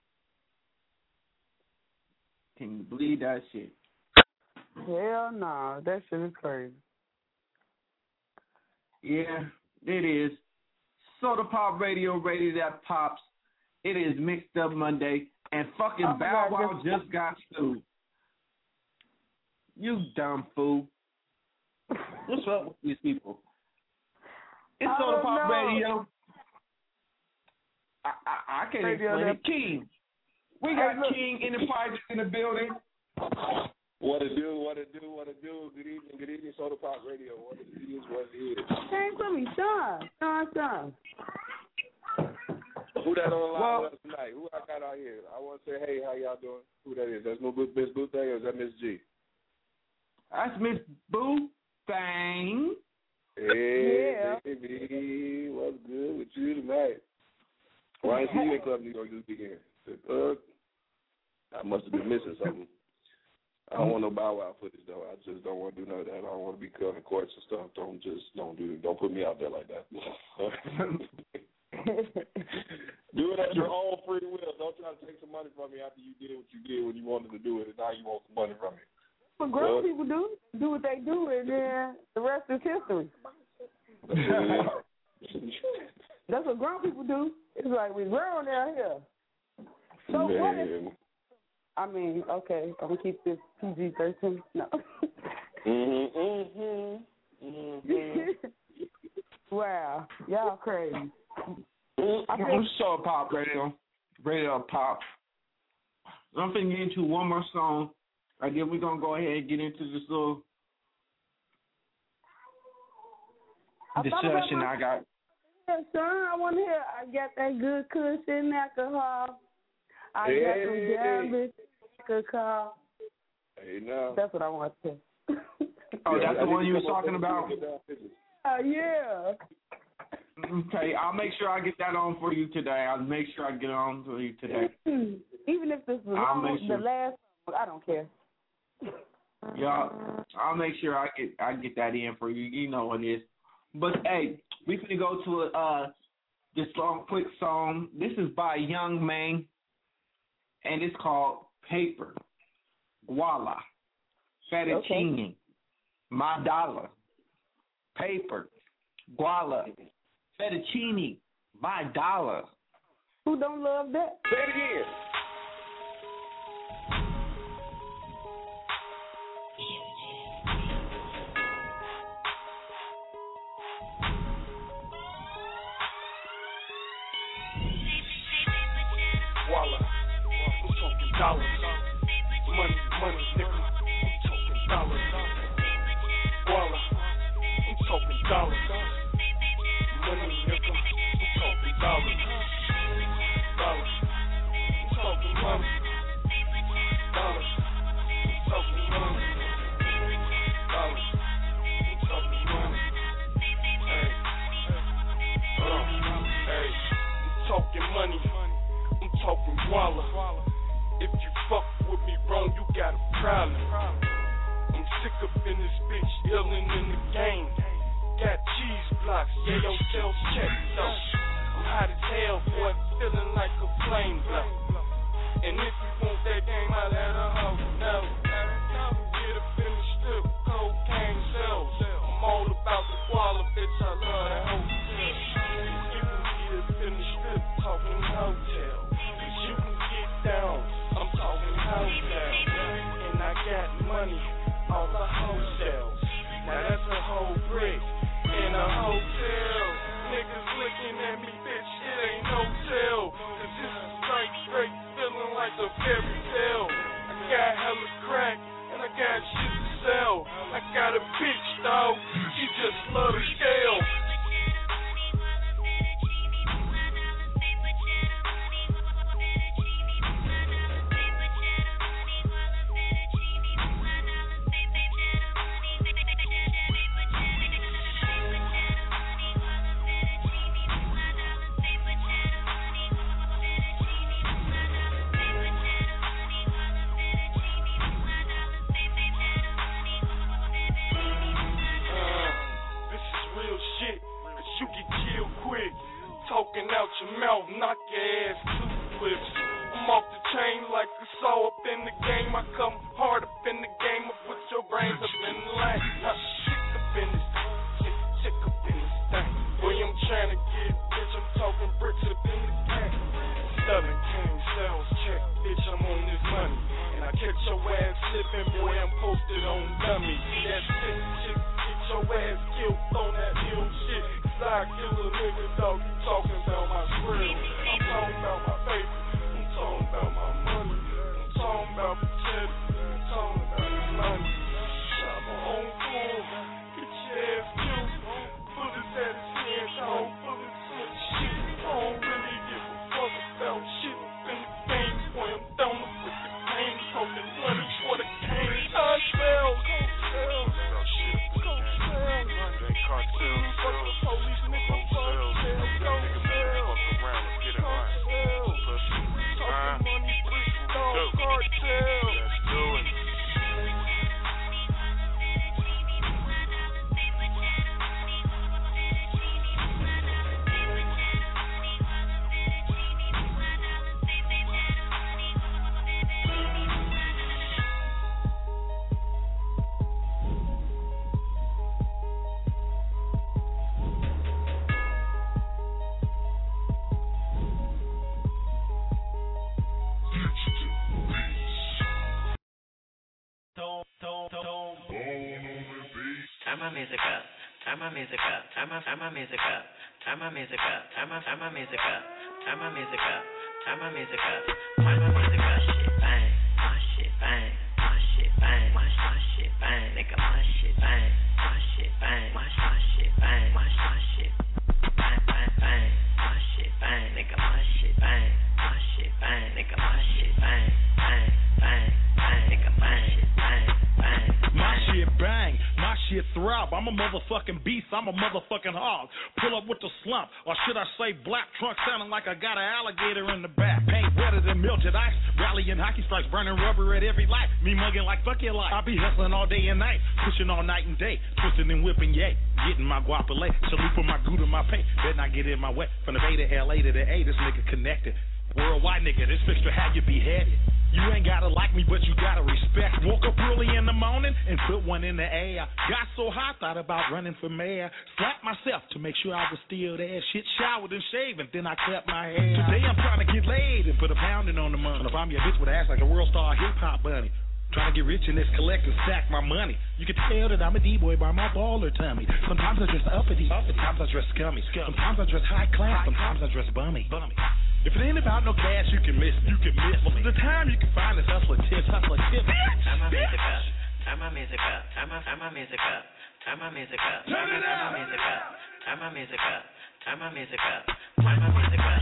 Can you believe that shit? Hell no, nah. That shit is crazy. Yeah, it is. Soda Pop Radio, radio that pops. It is Mixed Up Monday, and fucking oh, Bow Wow just, just got sued. You dumb fool. What's up with these people? It's I Soda Pop know. Radio. I, I, I can't Radio explain that... it. King. We got hey, King Enterprises in the building. What it do, what it do, what it do. Good evening, good evening, Soda Pop Radio. What it is, what it is. Hey, to me, Sean. Sean, Sean. Who that on the line well, with us tonight? Who I got out here? I want to say, hey, how y'all doing? Who that is? That's no Miss Boo Thing, or is that Miss G? That's Miss Boo Thing. Hey, yeah. baby, what's good with you tonight? Why ain't see you in Club New York this weekend? Uh, I must have been missing something. I don't want no Bow Wow footage though. I just don't want to do none of that. I don't want to be caught in courts and stuff. Don't just don't do don't put me out there like that. Do it at your own free will. Don't try to take some money from me after you did what you did when you wanted to do it, and now you want some money from me. What grown people do, do what they do, and then the rest is history. That's what grown people do. It's like we grown out here. So Man. what if, I mean, okay, I'm going to keep this P G thirteen. No. mm-hmm, mm-hmm, mm-hmm. Wow. Y'all crazy. I'm so Pop Radio. Radio Pop. I'm finna get into one more song. Right then we're going to go ahead and get into this little discussion I, I got. Yeah, son, I want to hear. I got that good cushion alcohol. I hey. got some garbage alcohol. Hey, now. That's what I want to say. Oh, that's the one you was talking about? Uh, yeah. Okay, I'll make sure I get that on for you today. I'll make sure I get it on for you today. Even if this is long, sure. the last song, I don't care. Yeah, I'll make sure I get I get that in for you. You know what it is. But hey, we finna go to a uh, this long, quick song. This is by Young Man, and it's called Paper. Voila. Fettuccine. Okay. My dollar. Paper. Guala. Fettuccine. My dollar. Who don't love that? Say it again. Voila. I'm talking dollars. Money, money, nigga. I'm talking dollars. Voila. I'm talking dollars. Money, nigga. I'm talking dollars. Dollars. I'm talking money. Dollars. I'm talking money. Dollars. I'm talking money. Hey. Uh, hey. I'm talking money. I'm talking voila. If you fuck with me wrong, you got a problem. I'm sick up in this bitch, illin' in the game. Got cheese blocks, yeah, your sales checked out. I'm hot as hell, boy, feeling like a flame blow. And if you want that game, I'll let her hoe know. Get up in the strip, cocaine sales. I'm all about the koala, bitch, I love that hotel. You can get up in the strip, talking hotel. Cause you can get down, I'm talking hotel. And I got money, all the hotels. Now that's a whole brick in a hotel. Niggas looking at me, bitch, it ain't no tell. Cause this is straight, straight, feeling like a fairy tale. I got hella crack, and I got shit to sell. I got a bitch, dog, she just love the scale. Talking out your mouth, knock your ass two flips. I'm off the chain like a saw up in the game. I come hard up in the game. I put your brains up in the line. I shit up in this thing, shit, shit up in this thing. Boy, I'm trying to get rich. I'm talking bricks up in the game. Southern King sales check, bitch, I'm on this money. And I catch your ass slipping, boy, I'm posted on dummy. See that sick shit, get your ass killed on that ill shit. I kill a nigga, dog, you talking about my grill. I'm talking about my paper, I'm talking about my money. I'm talking about the cheddar, I'm talking about the money. Shot my own fool, get your ass killed. Bullets at his hands, I don't bullets in shit. I don't really give a fuck about shit in the game. Boy, I'm down with the pain, talking money for the cane. I smell, go sell, shit, go sell. They cartels, fuck the police, nigga, fuck sell, go sell. Fuck around and get it right. Talking money, bricks, dog, cartel. Let's do it. Turn my music up, turn my music up, turn my turn my music up, turn my music up, turn my turn my music up, turn my music up, turn my music up, turn my music up, shit bang, my shit bang, my shit bang, my my shit bang, nigga, my shit bang, my shit bang, my my shit bang, my my shit bang bang bang, my shit bang, nigga, my shit bang, my shit bang, nigga, my shit bang, bang bang bang, nigga, bang, bang bang, my shit bang, my shit throw. slump. I'm a motherfucking beast. I'm a motherfucking hog. Pull up with the slump, or should I say black trunk sounding like I got an alligator in the back. Paint wetter than melted ice. Rallying hockey strikes, burning rubber at every light. Me mugging like fuck your life. I be hustling all day and night, pushing all night and day, twisting and whipping, yay. Getting my guapole, salute for my goo to my pay. Better not get in my way. From the Bay to L A to the A, this nigga connected. Worldwide nigga, this fixture had you beheaded. You ain't gotta like me, but you gotta respect. Woke up early in the morning and put one in the air. Got so hot, thought about running for mayor. Slapped myself to make sure I was still there. Shit, showered and shaved, and then I cut my hair. Today I'm trying to get laid and put a pounding on the money. If I'm your bitch with an ass like a world star hip hop bunny. Trying to get rich in this collect and stack my money. You can tell that I'm a D-boy by my baller tummy. Sometimes I dress uppity, sometimes I dress scummy. Sometimes I dress high class, sometimes I dress bummy. If it ain't about no cash, you can miss me. You can miss me. Most of the time you can find this hustler tips, hustler tips. Turn my music up, turn my music up, turn my, turn my music up, turn my music up, turn my music up, turn my music up, turn my music up, turn my music up.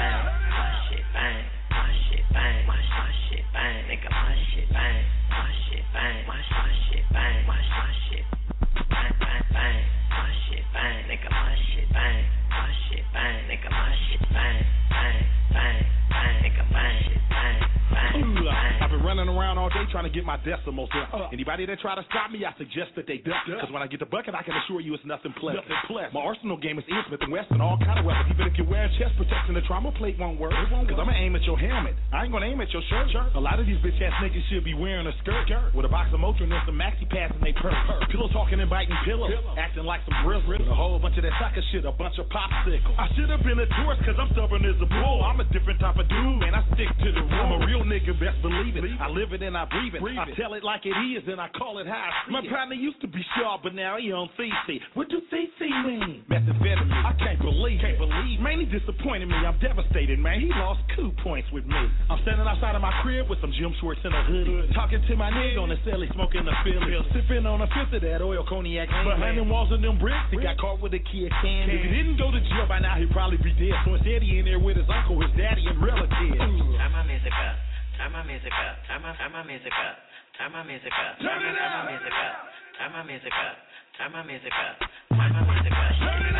My shit bang, my shit bang, my shit bang, nigga, my shit bang, my shit bang, my shit bang, my shit bang, bang, bang, my shit bang, nigga, my shit bang, my shit bang, nigga, my shit bang, bang, bang, bang, nigga, bang, shit bang, bang, bang. I've been running around all day trying to get my decimals up. Uh, Anybody that try to stop me, I suggest that they duck. Because when I get the bucket, I can assure you it's nothing pleasant. My arsenal game is Ian Smith and Wesson, all kind of weapons. Even if you're wearing chest protection, the trauma plate won't work. Because I'm going to aim at your helmet. I ain't going to aim at your shirt. A lot of these bitch ass niggas should be wearing a skirt with a box of Motrin and some maxi pads in they purse. Pillow talking and biting pillows, acting like some grizzly. A whole bunch of that sucker shit, a bunch of popsicles. I should have been a tourist because I'm stubborn as a bull. I'm a different type of dude, man. I stick to the rule. I'm a real nigga, best believe it. I live it and I breathe it. I tell it like it is and I call it how I see it. My partner used to be sharp, but now he on C C. What do C C mean? Methamphetamine. I can't believe Can't believe Man, he disappointed me. I'm devastated, man. He lost coup points with me. I'm standing outside of my crib with some gym shorts and a hoodie. Talking to my nigga on the celly, smoking a Philly. Sipping on a fifth of that oil cognac. Behind them walls and them bricks, he got caught with a kid can. If he didn't go to jail by now, he'd probably be dead. So instead, he in there with his uncle, his daddy, and relatives. Turn my music up. Turn my music up. Turn my, turn my music up. Turn my music up. Turn my, turn my music up. Turn my music up. Turn my music up. Turn my music up.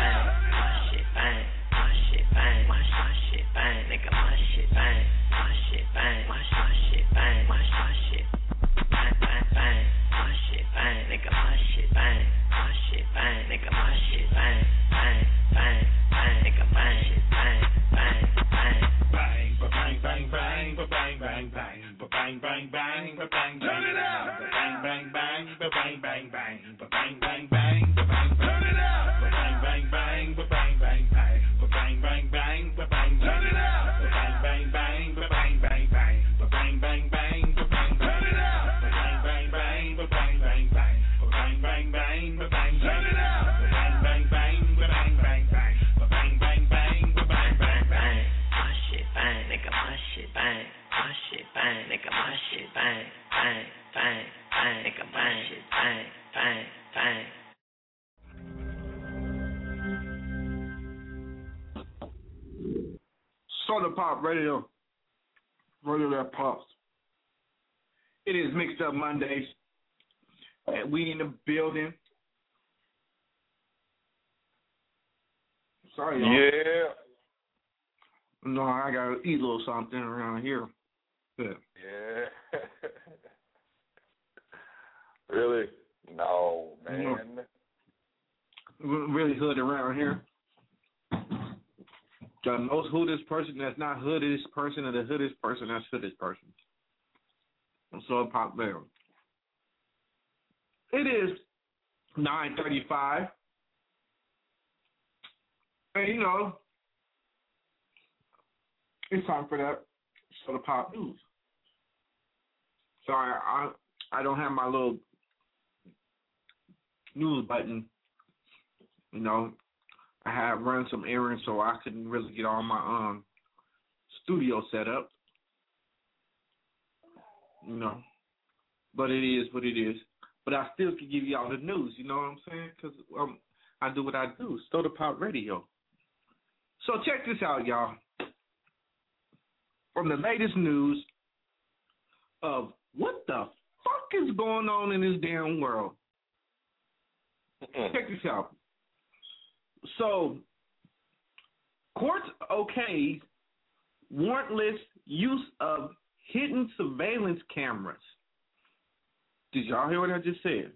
My shit bang. My shit bang. My shit bang. Nigga, my shit bang. My shit bang. My shit bang. My shit bang, bang, bang. My shit bang. Nigga, my shit bang. My shit bang. Nigga, my shit bang. Bang, bang, bang. Nigga, bang. Shit bang, bang, bang. Bang, bang, bang, bang, bang, bang, bang, bang, bang, bang, bang. Turn it up. Bang, bang, bang, bang, bang, bang, bang, bang, bang, bang. Turn it up. Bang, bang, bang, bang, bang, bang, bang, bang, bang, bang. Turn it up. Bang, bang, bang, bang, bang, bang, bang, bang, bang, bang. Turn it up. Bang, bang, bang, bang, bang, bang, bang, bang, bang, bang. Turn it up. Bang, bang, bang, bang, bang, bang, bang, bang, bang, bang, bang, bang. My shit bang, nigga, my shit bang. My shit bang, nigga, my shit bang. Bang, bang, bang, nigga, bang. Shit bang, bang, bang. Soda Pop Radio. Radio that pops. It is Mixed Up Mondays. And we in the building. Sorry, y'all. Yeah. No, I gotta eat a little something around here. Yeah. Yeah. Really? No, man. We're really hood around here. The most hoodest person that's not hoodest person and the hoodest person that's hoodest person. So pop there. It is nine thirty-five. And you know, it's time for that Soda Pop News. Sorry, I I don't have my little news button. You know, I have run some errands, so I couldn't really get all my um studio set up. You know, but it is what it is. But I still can give you all the news. You know what I'm saying? Because um, I do what I do. Soda Pop Radio. So check this out, y'all. From the latest news of what the fuck is going on in this damn world. check this out. So, courts okays warrantless use of hidden surveillance cameras. Did y'all hear what I just said?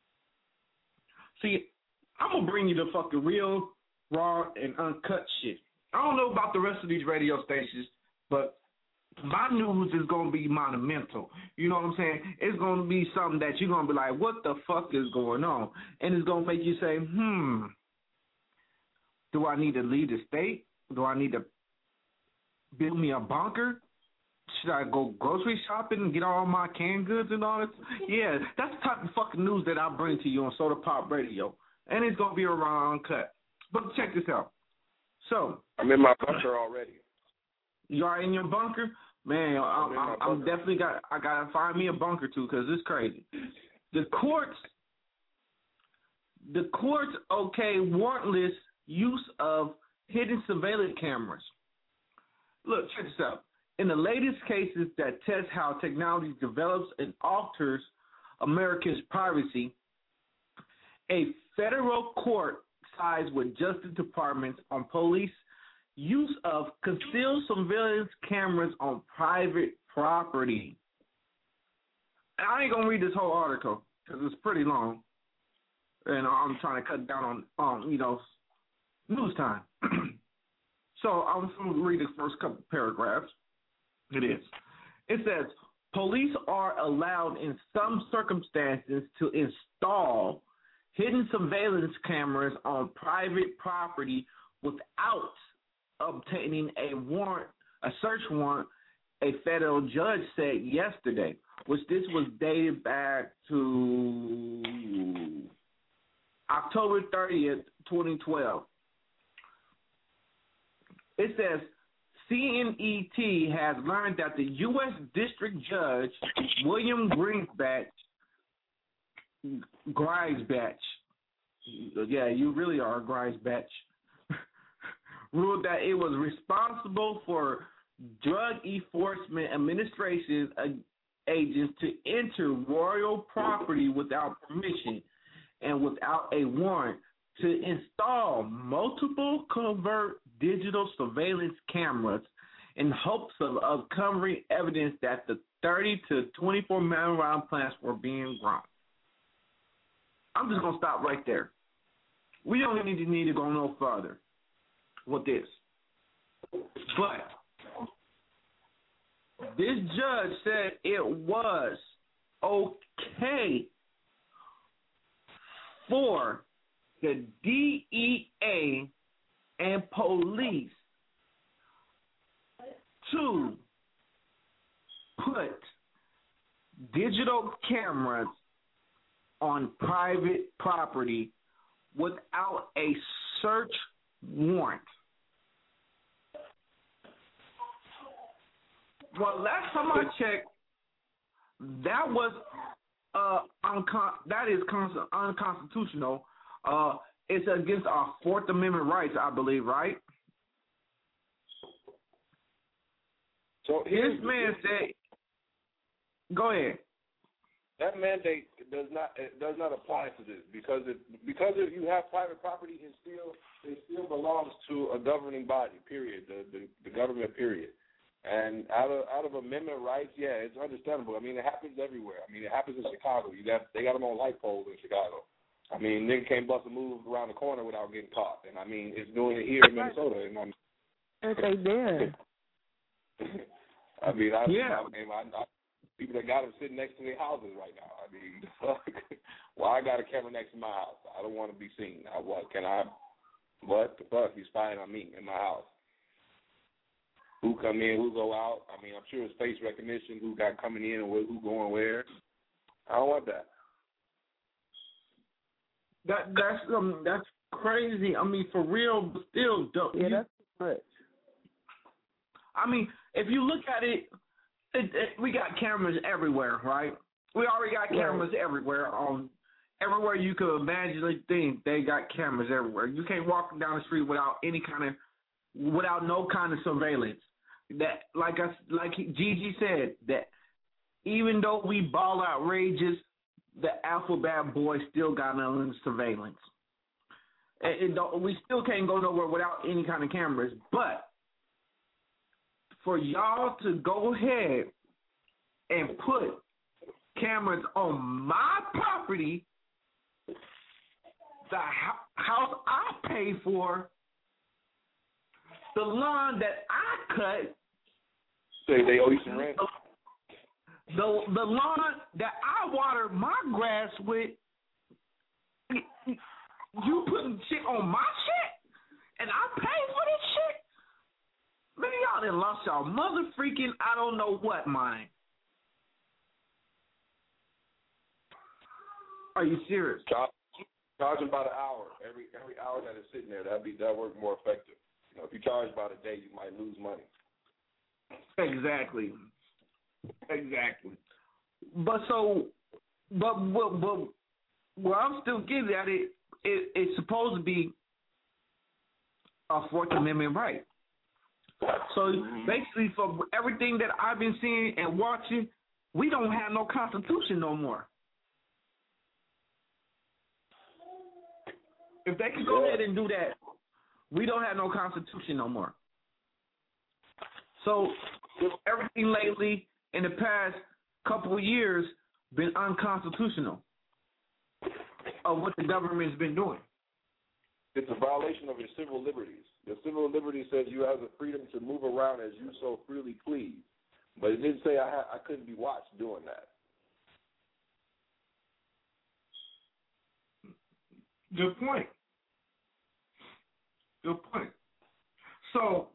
See, I'm going to bring you the fucking real, raw, and uncut shit. I don't know about the rest of these radio stations, but my news is going to be monumental. You know what I'm saying? It's going to be something that you're going to be like, what the fuck is going on? And it's going to make you say, hmm, do I need to leave the state? Do I need to build me a bunker? Should I go grocery shopping and get all my canned goods and all that? Yeah, that's the type of fucking news that I bring to you on Soda Pop Radio. And it's going to be around uncut. But check this out. So I'm in my bunker already. You are in your bunker? Man, I'm, I'm, I'm definitely got, I got to find me a bunker too because it's crazy. The courts, the courts, okay, warrantless use of hidden surveillance cameras. Look, check this out. In the latest cases that test how technology develops and alters Americans' privacy, a federal court sides with Justice Departments on police use of concealed surveillance cameras on private property. And I ain't going to read this whole article because it's pretty long, and I'm trying to cut down on, um, you know, news time. So I'm going to read the first couple paragraphs. It is. It says, police are allowed in some circumstances to install hidden surveillance cameras on private property without obtaining a warrant, a search warrant, a federal judge said yesterday, which this was dated back to October thirtieth, twenty twelve. It says, C N E T has learned that the U S District Judge William Greensbatch, Greisbach, yeah, you really are a Greisbach, ruled that it was responsible for Drug Enforcement Administration agents to enter royal property without permission and without a warrant to install multiple covert digital surveillance cameras in hopes of uncovering evidence that the thirty to twenty-four marijuana plants were being grown. I'm just going to stop right there. We don't need to, need to go no further with this. But this judge said it was okay for the D E A and police to put digital cameras on private property without a search warrant. Well, last time I checked, that was uh uncon- that is con- unconstitutional. Uh, it's against our Fourth Amendment rights, I believe, right? So this man said, "Go ahead." That mandate does not it does not apply to this because it because if you have private property, it still it still belongs to a governing body. Period. The the, the government. Period. And out of out of amendment rights, yeah, it's understandable. I mean, it happens everywhere. I mean, it happens in Chicago. You got they got them on light poles in Chicago. I mean, nigga can't bust a move around the corner without getting caught. And I mean, it's doing it here in Minnesota. And I'm, Aren't they there? I mean, I, yeah. I mean, I, I, people that got them sitting next to their houses right now. I mean, well, I got a camera next to my house. I don't want to be seen. I what can I? What the fuck? You spying on me in my house? Who come in, who go out. I mean, I'm sure it's face recognition, who got coming in and who going where. I don't want that. That that's um that's crazy. I mean, for real, but still, don't. Yeah, you, that's much. I mean, if you look at it, it, it, we got cameras everywhere, right? We already got cameras right. everywhere. On everywhere you could imagine, think they got cameras everywhere. You can't walk down the street without any kind of, without no kind of surveillance. That, like I, like Gigi said, that even though we ball outrageous, the alphabet boy still got under surveillance. It, it don't, we still can't go nowhere without any kind of cameras. But for y'all to go ahead and put cameras on my property, the house I pay for, the lawn that I cut. Say they owe you some rent. The the lawn that I water my grass with, you putting shit on my shit, and I pay for this shit. Man, y'all done lost y'all mother freaking I don't know what mind. Are you serious? Charge, charge them by the hour. Every every hour that it's sitting there, that'd be that work more effective. You know, if you charge by the day, you might lose money. Exactly. Exactly. But so, but but, but well, I'm still getting at it, it. It's supposed to be a Fourth Amendment right. So basically, for everything that I've been seeing and watching, we don't have no Constitution no more. If they can go ahead and do that, we don't have no Constitution no more. So everything lately in the past couple of years been unconstitutional of what the government's been doing. It's a violation of your civil liberties. Your civil liberty says you have the freedom to move around as you so freely please. But it didn't say I, ha- I couldn't be watched doing that. Good point. Good point. So,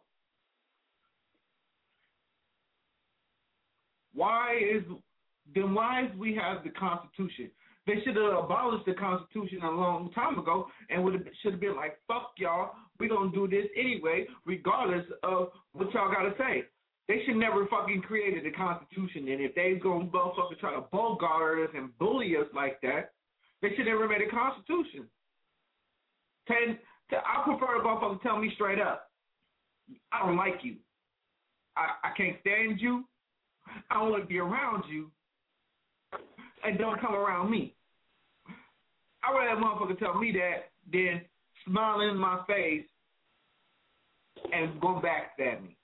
why is then why is we have the Constitution? They should have abolished the Constitution a long time ago and would have should have been like, fuck y'all, we're gonna do this anyway, regardless of what y'all gotta say. They should never fucking created the Constitution, and if they gonna motherfucker try to bogart us and bully us like that, they should never made a Constitution. Ten, I prefer the motherfucker tell me straight up, I don't like you. I, I can't stand you. I don't want to be around you. And don't come around me. I'd rather that motherfucker tell me that than smiling in my face and go backstab me.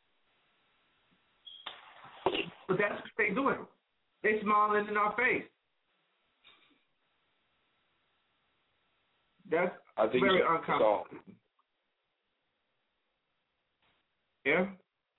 But that's what they doing. They smiling in our face. That's I think very so. uncomfortable. Yeah?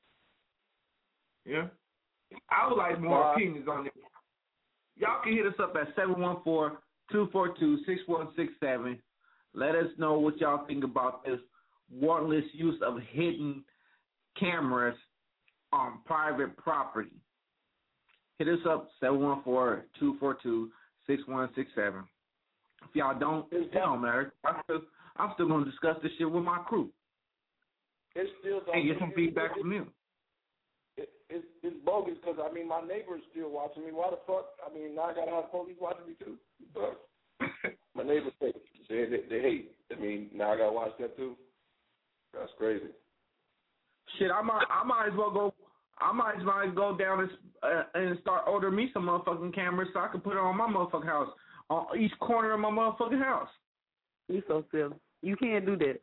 Yeah? I would like more uh, opinions on this. Y'all can hit us up at seven one four, two four two, six one six seven. Let us know what y'all think about this warrantless use of hidden cameras on private property. Hit us up, seven one four, two four two, six one six seven. If y'all don't, it don't matter. I'm still, I'm still going to discuss this shit with my crew. It's still and get some feedback from you. It, it, it's bogus because, I mean, my neighbor's still watching me. Why the fuck? I mean, now I got to have the police watching me too. But my neighbors say they, they, they hate. I mean, now I got to watch that too. That's crazy. Shit, I might, I might as well go. I might as well go down and, uh, and start ordering me some motherfucking cameras so I can put it on my motherfucking house, on each corner of my motherfucking house. You so silly. You can't do that.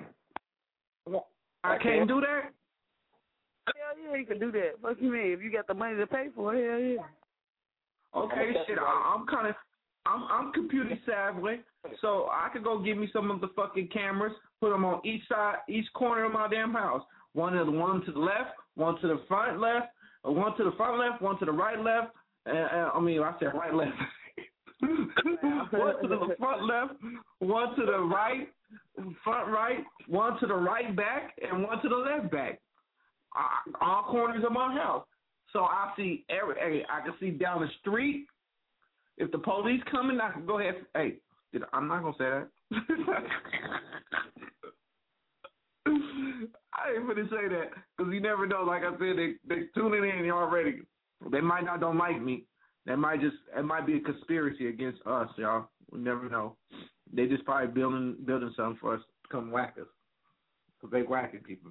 I, I can't do that? Hell yeah, you can do that. Fuck you mean? If you got the money to pay for it, hell yeah. Okay, shit, I, I'm kind of, I'm, I'm computer savvy, so I could go get me some of the fucking cameras, put them on each side, each corner of my damn house. One to the one to the left, one to the front left, one to the front left, one to the right left. Uh, uh, I mean, I said right left. One to the front left, one to the right, front right, one to the right back, and one to the left back. Uh, all corners of my house. So I see every. I can see down the street. If the police coming, I can go ahead. Hey, did, I'm not gonna say that. I ain't gonna say that because you never know. Like I said, they they tuning in already. They might not don't like me. They might just it might be a conspiracy against us, y'all. We never know. They just probably building building something for us to come whack us. Cause they whacking people.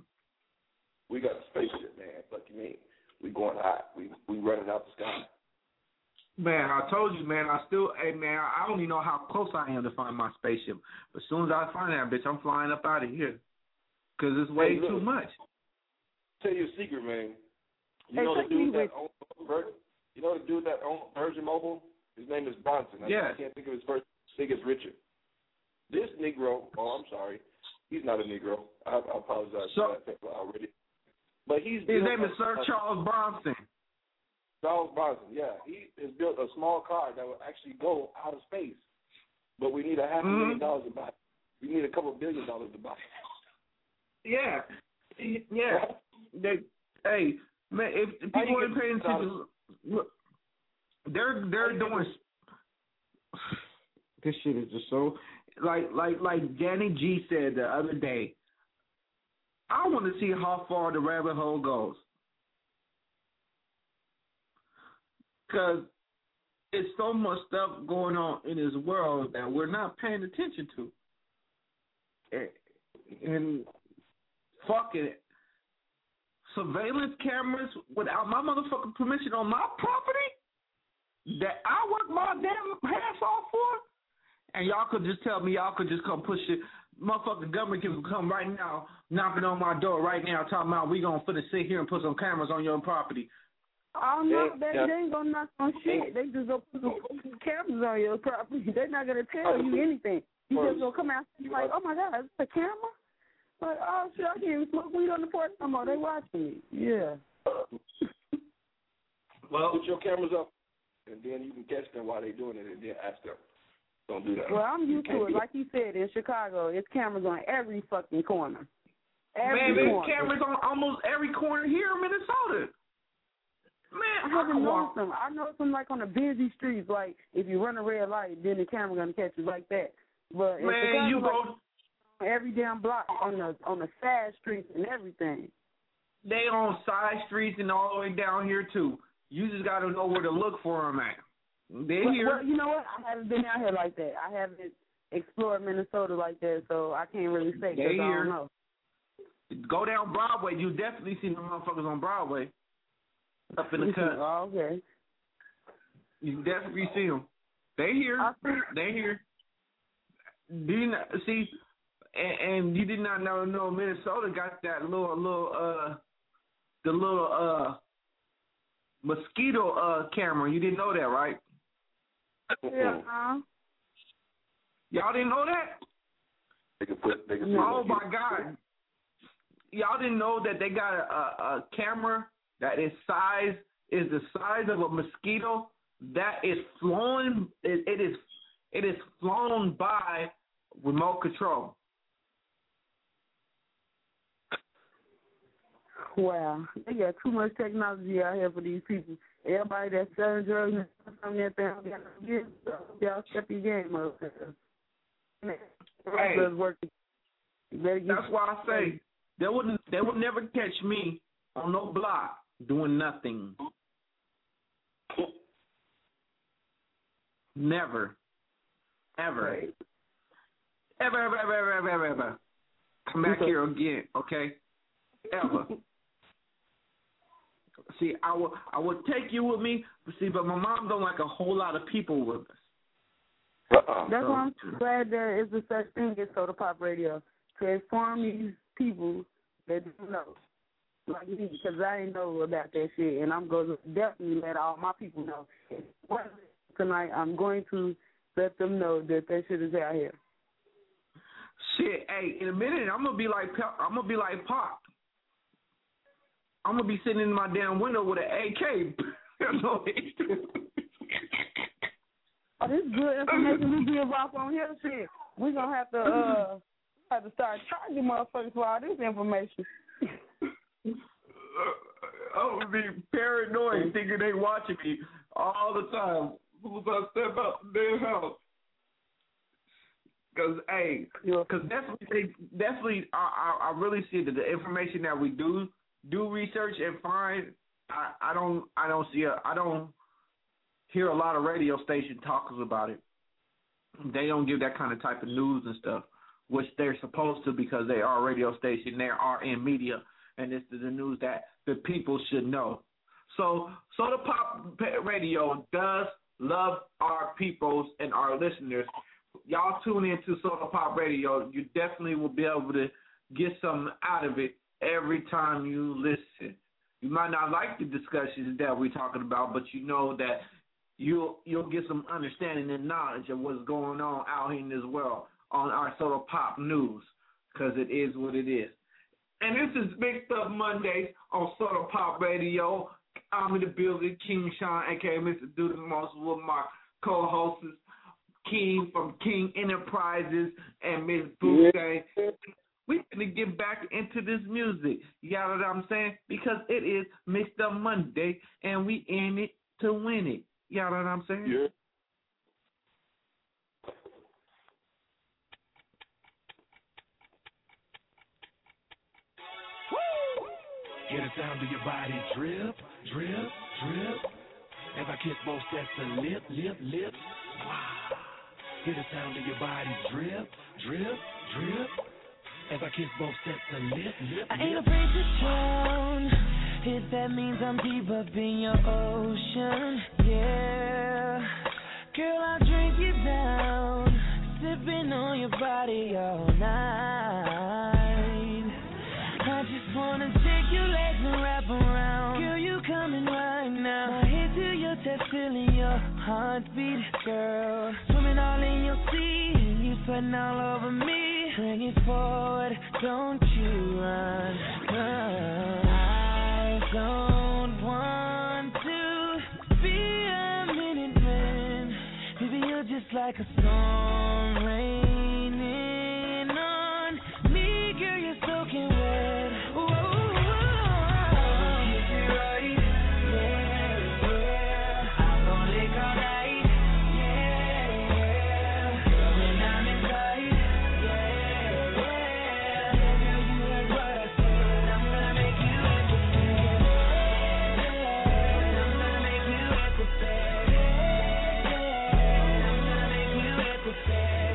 We got a spaceship, man. Fuck you mean? We going hot. We we running out the sky. Man, I told you, man. I still, hey, man. I don't even know how close I am to find my spaceship. But as soon as I find that bitch, I'm flying up out of here. Cause it's way hey, look, too much. Tell you a secret, man. You hey, know the dude with... that owns Virgin. You know the dude that owns Virgin Mobile. His name is Bronson. I, yeah. I can't think of his first. I think it's Richard. This Negro. Oh, I'm sorry. He's not a Negro. I, I apologize so, for that already. But he's his name a, is Sir a, Charles Bronson. Charles Bronson, yeah. He has built a small car that will actually go out of space. But we need a half a mm-hmm. million dollars to buy it. We need a couple of billion dollars to buy it. Yeah. Yeah. They, hey, man, if, if people ain't paying attention, look, they're, they're doing, this shit is just so, like, like, like Danny G said the other day, I want to see how far the rabbit hole goes. Because it's so much stuff going on in this world that we're not paying attention to. And, and fucking surveillance cameras without my motherfucking permission on my property that I work my damn ass off for? And y'all could just tell me y'all could just come push it. Motherfucking government can come right now, knocking on my door right now, talking about we gonna finna sit here and put some cameras on your property. Oh no, yeah, they, yeah. they ain't gonna knock on shit. They just gonna put some cameras on your property. They're not gonna tell you anything. You just gonna come out and be like, oh my God, it's a camera? Like, oh shit, I can't even smoke weed on the porch no more. They watching me. Yeah. Well, put your cameras up, and then you can catch them while they're doing it, and then ask them. Don't do that. Well, I'm used to it. Like you said, in Chicago, it's cameras on every fucking corner. Every Man, there's corner. cameras on almost every corner here in Minnesota. Man, I haven't I noticed them. I noticed them like on the busy streets. Like if you run a red light, then the camera gonna catch you like that. But in man, Chicago, you like, go on every damn block on the on the side streets and everything. They on side streets and all the way down here too. You just got to know where to look for them at. They're well, here. Well, you know what? I haven't been out here like that. I haven't explored Minnesota like that, so I can't really say because I don't know. Go down Broadway. You definitely see the motherfuckers on Broadway up in the cut. Oh, okay. You definitely see them. They here. They here. Do you not, see? And, and you did not know, know Minnesota got that little little uh the little uh mosquito uh camera. You didn't know that, right? Yeah. Uh-huh. Y'all didn't know that? They can put. They can oh my God! Y'all didn't know that they got a, a, a camera that is size is the size of a mosquito that is flown. It, it is it is flown by remote control. Wow, they got too much technology out here for these people. Everybody that's selling drugs and stuff on that thing, y'all step your game up. Hey, that's why I say they wouldn't. They would never catch me on no block doing nothing. Never, ever, right. ever, ever, ever, ever, ever, ever, ever. Come back here again, okay? Ever. See, I will, I will take you with me. See, but my mom don't like a whole lot of people with us. Uh-uh. That's why I'm glad there is a such thing as Soda Pop Radio to inform these people that don't know, like me, because I ain't know about that shit, and I'm going to definitely let all my people know. Tonight, I'm going to let them know that that shit is out here. Shit, hey, in a minute, I'm gonna be like, I'm gonna be like Pop. I'm gonna be sitting in my damn window with an A K. Oh, this is good information we give off on here. Shit, we gonna have to uh have to start charging motherfuckers for all this information. I'm gonna be paranoid, thinking they watching me all the time. Who's gonna step up in their house? Cause hey, cause definitely, definitely, I, I, I really see that the information that we do do research and find, I, I don't, I don't see a, I don't hear a lot of radio station talkers about it. They don't give that kind of type of news and stuff, which they're supposed to because they are a radio station, they are in media, and this is the news that the people should know. So, Soda Pop Radio does love our peoples and our listeners. Y'all tune into Soda Pop Radio. You definitely will be able to get something out of it every time you listen. You might not like the discussions that we're talking about, but you know that you'll you'll get some understanding and knowledge of what's going on out here in this world on our Soda Pop News, because it is what it is. And this is Mixed Up Mondays on Soda Pop Radio. I'm in the building, King Sean, a k a. Mister Do the Most, with my co-hosts, King from King Enterprises and Miss Boutte. We're going to get back into this music. You know what I'm saying? Because it is Mixed Up Monday, and we in it to win it. You know what I'm saying? Yeah. Hear the sound of your body drip, drip, drip. As I kiss both sets of lip, lip, lip. Wow. Hear the sound of your body drip, drip, drip. As I kiss both sets of lip, lip, lip. I ain't afraid to drown, if that means I'm deep up in your ocean, yeah. Girl, I'll drink you down, sipping on your body all night. I just wanna take your legs and wrap around. Girl, you coming right now. My head to your chest, feeling your heartbeat, girl. Swimming all in your sea, you sweating all over me. Bring it forward, don't you run, run. I don't want to be a minute man. Baby, you're just like a storm raining on me. Girl, you're soaking wet. Whoa, whoa, whoa. Kiss it right, yeah, yeah. I'm gonna lick all night, yeah, yeah. When I'm inside, yeah, yeah. Girl, you heard what I said. I'm gonna make you equipment. I'm gonna make you equipment. I'm gonna make you equipment.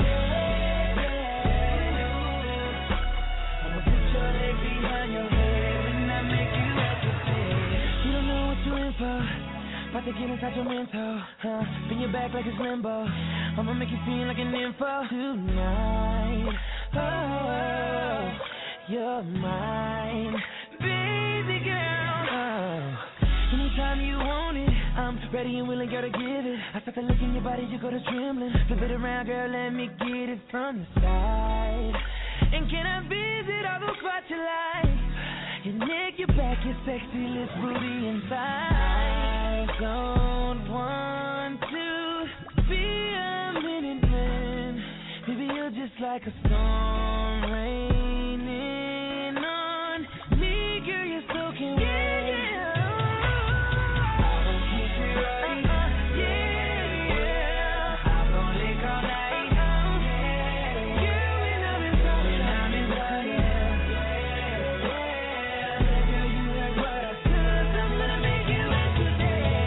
I'ma put your leg behind your head when I make you equipment. You don't know what you're in for. About to get inside your mental, huh? Spin your back like it's limbo. I'ma make you feel like an info tonight. Oh, you're mine, baby girl. Oh. Anytime you want it, I'm ready and willing, girl, to give it. I start to look in your body, you go to trembling. Flip it around, girl, let me get it from the side. And can I visit all those spots you like? Your neck, your back, your sexy lips, booty inside. I don't want to be a minute man. Baby, you're just like a storm raining on me. Girl, you're soaking wet. Yeah, yeah. I'll kiss it right. Yeah, yeah. I'm gonna lick all night. Yeah, yeah. When I'm inside, when I'm inside, yeah, yeah. Girl, you heard what I said. I'm gonna make you equipment.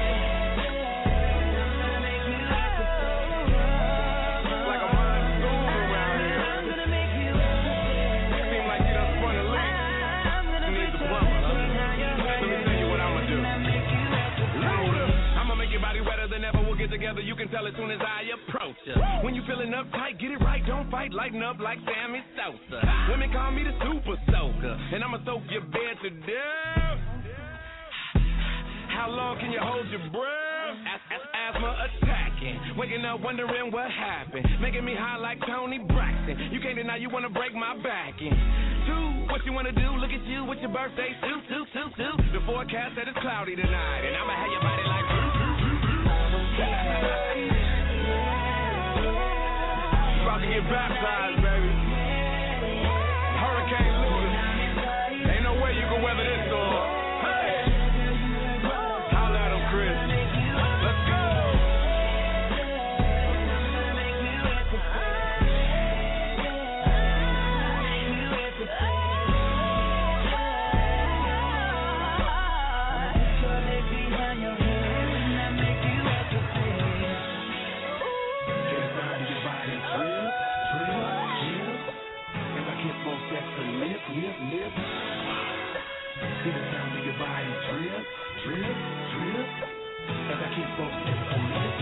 I'm gonna make you equipment. Like a monsoon around here. I'm gonna make you equipment. Seem like you done spun a leak. I'm gonna You need put the your plumber, huh? legs behind your Let me head. tell you what I'ma do. I'm gonna make you Load equipment. up. I'ma make your body wetter than ever. We'll get together. You can tell as soon as I approach ya. When you feeling uptight, get it right. Don't fight. Lighten up like Sammy Sosa. Women call me the super soaker, and I'ma soak your bed to death. How long can you hold your breath? As- as- asthma attacking. Waking up wondering what happened. Making me high like Tony Braxton. You can't deny you wanna break my back in. Two, what you wanna do? Look at you with your birthday suit, suit, suit, suit. The forecast said it's cloudy tonight, and I'ma have your body like. About to get baptized, baby. Hurricane Louis. Ain't no way you can weather this storm. Hey! Holla at him, Chris. Let's go! Hear the sound of your body drip, drip, drip. As I kiss both sets of lip,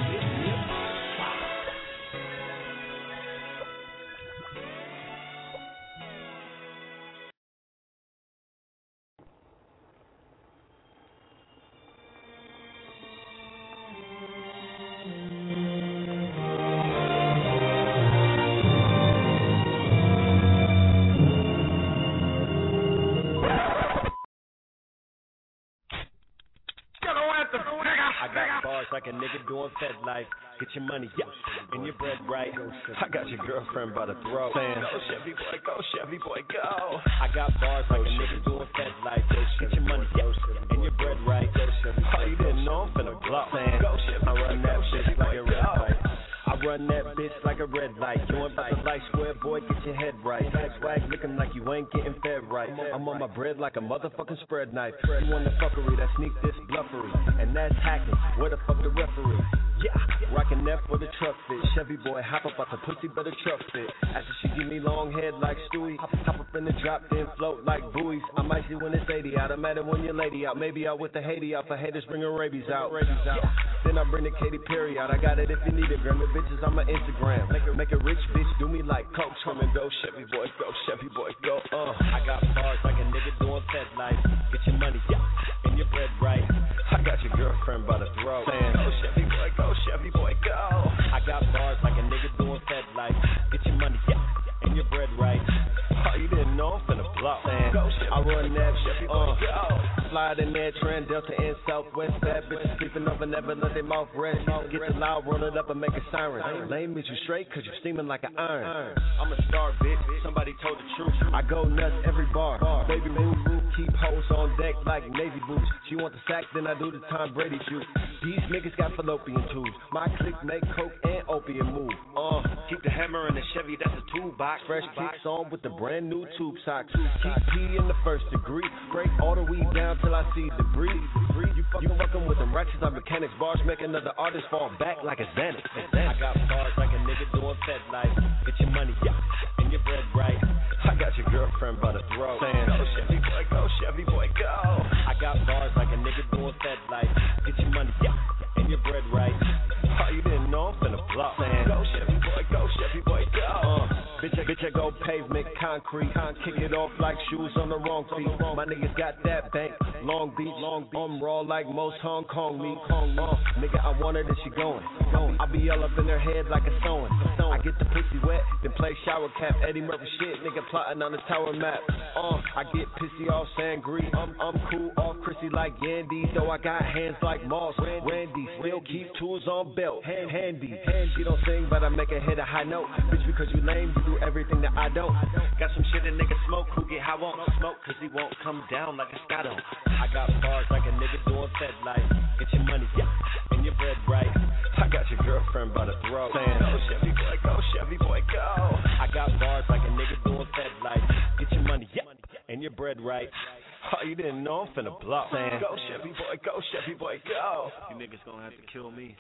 I got bars like a nigga doing Fed life. Get your money, yeah, and your bread right. I got your girlfriend by the throat. Saying, go Chevy boy, go Chevy boy, go. I got bars like a nigga doing Fed life. Get your money, yeah, and your bread right. Oh, you didn't know I'm finna block. Saying, go Chevy, I run that shit like a red light. I run that bitch like a red light. You ain't about to light square, boy, get your head right. Swag, swag, looking like you ain't getting fed right. I'm on my bread like a motherfucking spread knife. You want the fuckery, that sneak this bluffery. And that's hacking, where the fuck the referee? Yeah, rockin' that for the truck fit. Chevy boy, hop up out the pussy, better truck fit. After she give me long head like Stewie, hop, hop up in the drop, then float like buoys. I might see when it's eighty out, I matter when your lady out. Maybe out with the Haiti out, for haters bring her rabies out. Rabies out. Then I bring the Katy Perry out, I got it if you need it, girl. The bitches on my Instagram. Make a, make a rich bitch do me like Coke. Come and go, Chevy boy, go, Chevy boy, go. Uh, I got bars like a nigga doing Fed life. Get your money, yeah, and your bread right. I got your girlfriend by the throat. Saying, go Chevy boy, go, Chevy boy, go. I got bars like a nigga doing Fed life. Get your money, yeah, and your bread right. Oh, you didn't know I'm finna block. Saying, go Chevy, I run that Chevy boy, uh, go. Slide in there, Trend, Delta, and Southwest. Bad bitches sleeping over, never let their mouth rest. Get the loud, run it up and make a siren. Lame is you straight, cause you steaming like an iron. I'm a star, bitch, somebody told the truth. I go nuts every bar. Baby move, move, keep hoes on deck like Navy boots. She want the sack, then I do the Tom Brady shoot. These niggas got fallopian tubes. My clique make coke and opium move. Uh, keep the hammer in the Chevy, that's a toolbox. Fresh kicks on with the brand new tube socks. Keep P in the first degree. Break all the weed down till I see debris. You, fuck, you fucking with them ratchets on mechanics. Bars make another artist fall back like a Xanax. I got bars like a nigga doing Fed life. Get your money, yeah, and your bread right. I got your girlfriend by the throat. Saying, go Chevy boy, go Chevy boy, go. I got bars like a nigga doing Fed life. Get your money, yeah, and your bread right. Oh, you didn't know I'm finna block. Saying, go Chevy boy, go Chevy boy, go. Uh, bitch, I, bitch, I go pavement, concrete. Con kick it off like shoes on the wrong feet. My niggas got that bank, Long Beach, Long Beach. I'm raw like most Hong Kong meat. Uh, nigga, I want her, then she going. I be all up in her head like a sewing. I get the pussy wet, then play shower cap. Eddie Murphy shit, nigga plotting on the tower map. Uh, I get pissy off Sangre. I'm, I'm cool off Chrissy like Yandy. Though I got hands like Moss, Randy. Still keep tools on belt, hand, handy. She don't sing, but I make her hit a high note. Bitch, because you lame, you do everything that I don't. Got some shit a nigga smoke, who get high won't smoke, cause he won't come down like a Scotto. I got bars like a nigga doing Fed life. Get your money, yeah, and your bread right. I got your girlfriend by the throat. Saying, go Chevy boy, go Chevy boy, go. I got bars like a nigga doing Fed life. Get your money, yeah, and your bread right. Oh, you didn't know I'm finna block. Saying, go Chevy boy, go Chevy boy, go. You niggas gonna have to kill me.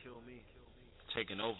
Taking over.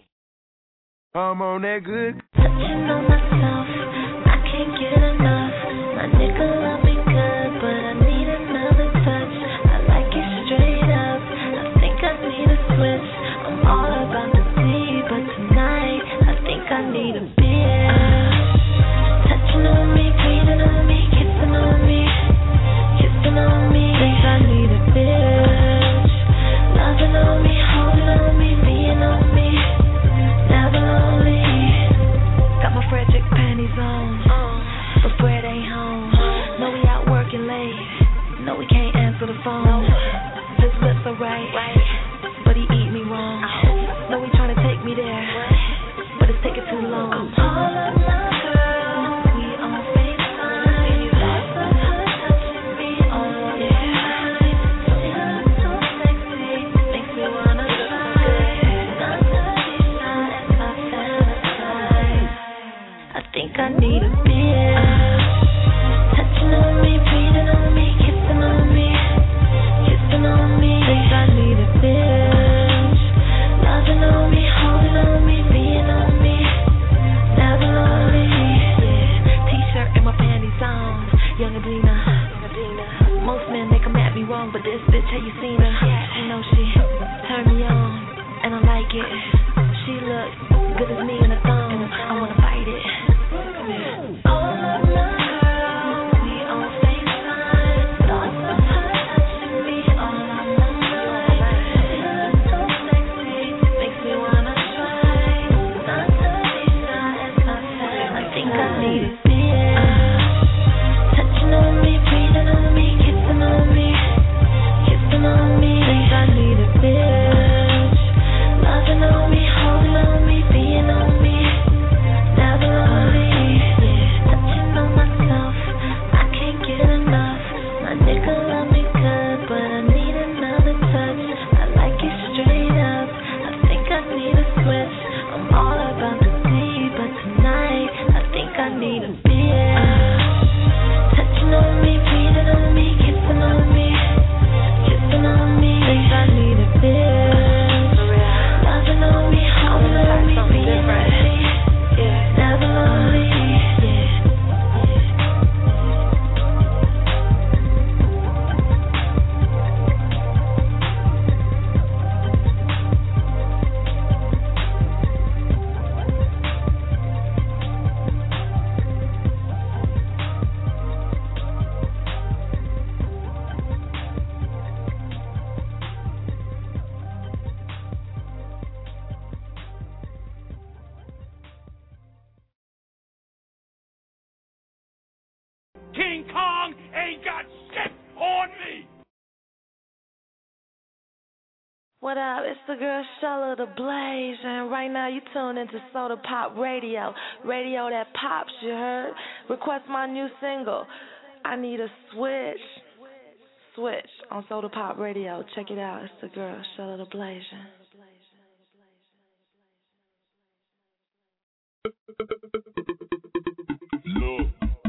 I'm on that good. Touching on myself, I can't get enough. My nigga love me good, but I need another touch. I like it straight up. I think I need a switch. I'm all about the D, but tonight I think I need a bitch. Touching on me, cleaning on me, kissing on me, kissing on me. Think I need a bitch. Loving on me, holding on me, being on me. Never lonely. Got my Frederick panties on, but Fred ain't home. Know we out working late. No, we can't answer the phone. His lips are right, but he eat me wrong. No, he trying to take me there, but it's taking too long. I'm all of my girls, we on FaceTime. You like the hood touching me all of the time. You look so sexy, makes me wanna try. I think I need a bitch. Touching on me, breathing on me, kissing on me, kissing on me. Think I need a bitch. Loving on me, holding on me, being on me. Never lonely. Yeah. T-shirt and my panties on. Young Adina. Most men, they come at me wrong, but this bitch, have you seen her? You know she turned me on, and I like it. She looks good as me in a thong. I wanna bite it. All of my girls, we on FaceTime. Thoughts of her touching me all on my mind. She looks so sexy, makes me wanna try. Not to be shy as I said, I think I need a bitch. Touching on me, breathing on me, kissing on me, kissing on me. Think I need a bitch. What up? It's the girl Shella the Blaze, and right now you tuned into Soda Pop Radio, radio that pops. You heard? Request my new single. I need a switch, switch on Soda Pop Radio. Check it out. It's the girl Shella the Blaze. Look.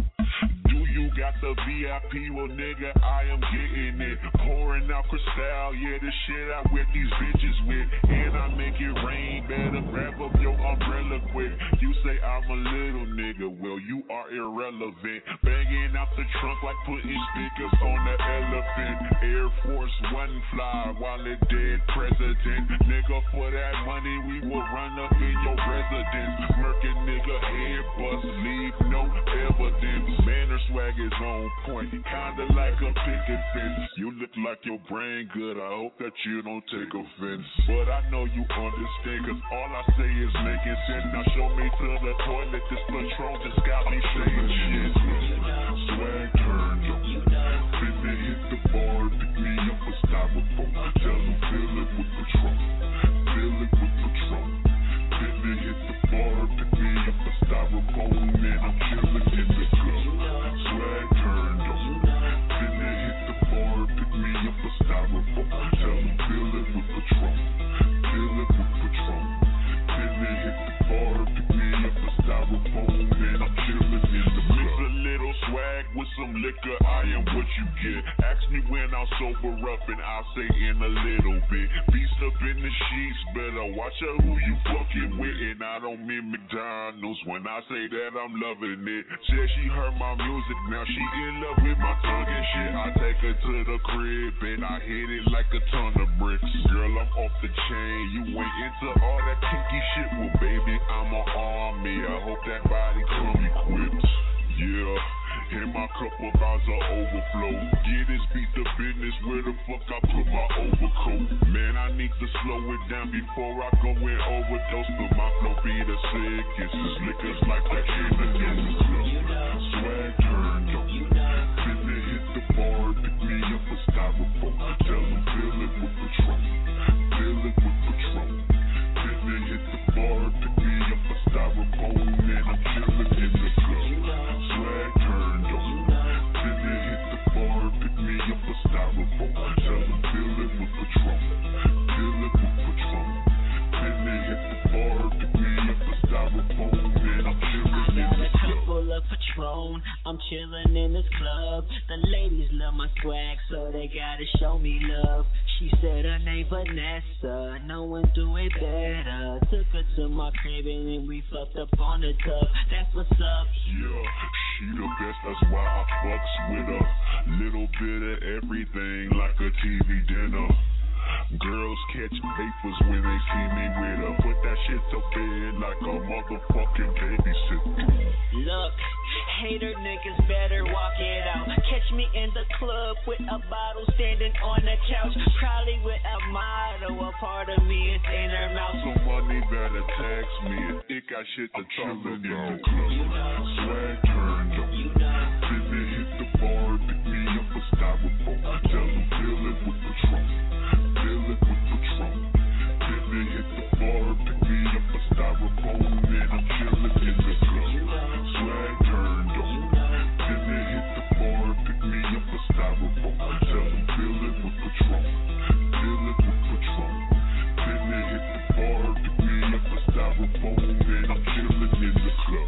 Got the V I P, well nigga, I am getting it. Pouring out Cristal, yeah, the shit I whip these bitches with. And I make it rain, better grab up your umbrella quick. You say I'm a little nigga, well you are irrelevant. Banging out the trunk like putting speakers on the elephant. Air Force One fly while the dead president. Nigga, for that money we will run up in your residence. Murking nigga, head bust, leave no evidence. Manner swag is on point, kinda like a picket fence. You look like your brain good, I hope that you don't take offense. But I know you understand, cause all I say is making sense. Now show me to the toilet, this Patron just got me saying shit. Swag turned up, finna hit the bar, pick me up a styrofoam. Tell them fill it with Patron, fill it with Patron. Finna hit the bar, pick me up a styrofoam, man, I'm chillin' in the club. Swag turned up, finna hit the bar, pick me up a styrofoam. Tell them fill it with Patron, fill it with Patron. Finna hit the bar, pick me up a styrofoam, man, I'm chillin' in the club. Mix a little swag with some liquor, I am what you get. Ask me when I'll sober up and I'll say in a little bit. Beast up in the sheets, better watch out who you fucking with. And I don't mean McDonald's when I say that I'm loving it. Said she heard my music, now she in love with my tongue and shit. I take her to the crib and I hit it like a ton of bricks. Girl, I'm off the chain, you ain't into all that kinky shit. Well, baby, I'm an army, I hope that body come equipped. Yeah. And my cup of eyes are overflow. Get this beat the business, where the fuck I put my overcoat? Man, I need to slow it down before I go and overdose. But my flow be the sickest. Liquors like that in the news. Swag turned up. Finna hit the bar, pick me up a styrofoam. Tell them fill it with Patron, fill it with Patron. Finna hit the bar, pick me up a styrofoam. Man, I'm chillin' in the club. Swag turned up. Finna hit the bar, pick me up a styrofoam. Tell them fill it with Patron, fill it with Patron. Finna hit the bar, pick me up a styrofoam. Man, I'm chillin' in the club. Full of Patron, I'm chillin' in this club. The ladies love my swag, so they gotta show me love. She said her name Vanessa, no one do it better. Took her to my crib and then we fucked up on the tub. That's what's up. Yeah, she the best, that's why I fucks with her. Little bit of everything like a T V dinner. Girls catch papers when they see me with her. Put that shit to bed like a motherfucking babysitter. Look, hater niggas better walk it out. Catch me in the club with a bottle standing on the couch. Probably with a motto, a part of me is in her mouth. Somebody better text me if it got shit to talk about. Swag turned up. Finna hit the bar, pick me up a styrofoam. Tell them fill it with Patron, fill it with Patron. Finna hit the bar, pick me up a styrofoam. Man, I'm chillin' in the club. Swag turned up. Finna hit the bar, pick me up a styrofoam. Tell them fill it with Patron, fill it with Patron. Finna hit the bar, pick me up a styrofoam. Man, I'm chillin' in the club.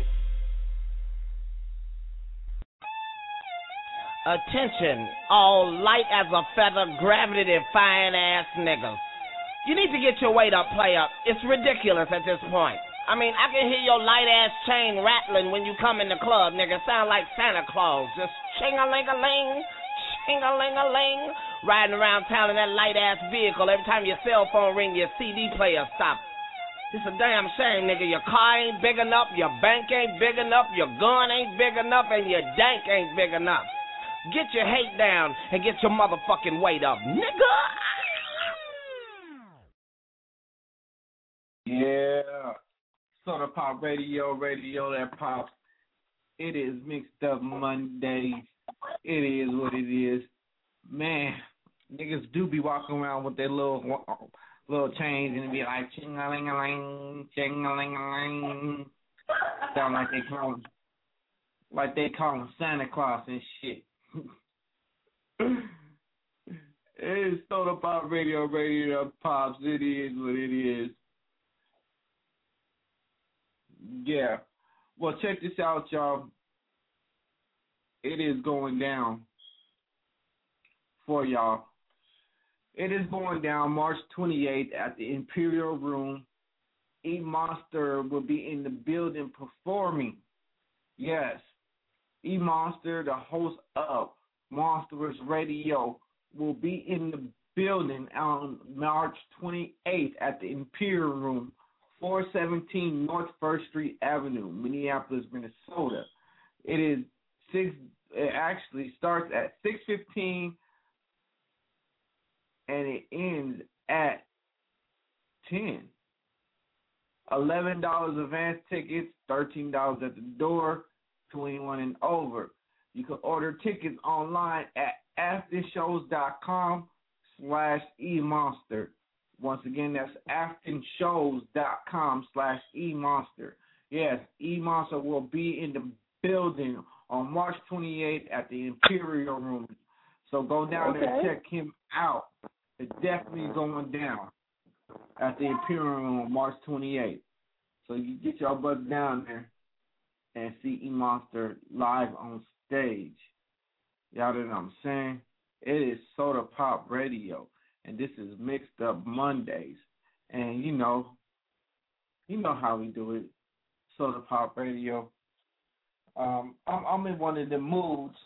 Attention, all light as a feather, gravity-defying ass niggas. You need to get your weight up, player. It's ridiculous at this point. I mean, I can hear your light-ass chain rattling when you come in the club, nigga. Sound like Santa Claus. Just ching-a-ling-a-ling, ching-a-ling-a-ling. Riding around town in that light-ass vehicle. Every time your cell phone ring, your C D player stop. It's a damn shame, nigga. Your car ain't big enough, your bank ain't big enough, your gun ain't big enough, and your dank ain't big enough. Get your hate down and get your motherfucking weight up, nigga. Yeah. Soda Pop Radio, radio that pops. It is Mixed Up Monday. It is what it is. Man, niggas do be walking around with their little little chains, and it'd be like ching-a-ling-a-ling, ching-a-ling-a-ling. Sound like they call him, like they call him Santa Claus and shit. It's Soda Pop Radio, Radio Pops. It is what it is. Yeah. Well, check this out, y'all. It is going down for y'all. It is going down March twenty-eighth at the Imperial Room. E Monster will be in the building performing. Yes. E Monster, the host of Monsters Radio, will be in the building on March twenty-eighth at the Imperial Room, four seventeen North First Street Avenue, Minneapolis, Minnesota. It is six. It actually starts at six fifteen and it ends at ten. Eleven dollars advance tickets, thirteen dollars at the door, twenty-one and over. You can order tickets online at aftonshows.com slash emonster. Once again, that's aftonshows.com slash emonster. Yes, E-Monster will be in the building on March twenty-eighth at the Imperial Room. So go down there and check him out. It's definitely going down at the Imperial Room on March twenty-eighth. So you get your butts down there and see E-Monster live on stage. Y'all know what I'm saying? It is Soda Pop Radio, and this is Mixed Up Mondays. And you know, you know how we do it, Soda Pop Radio. Um, I'm, I'm in one of the moods.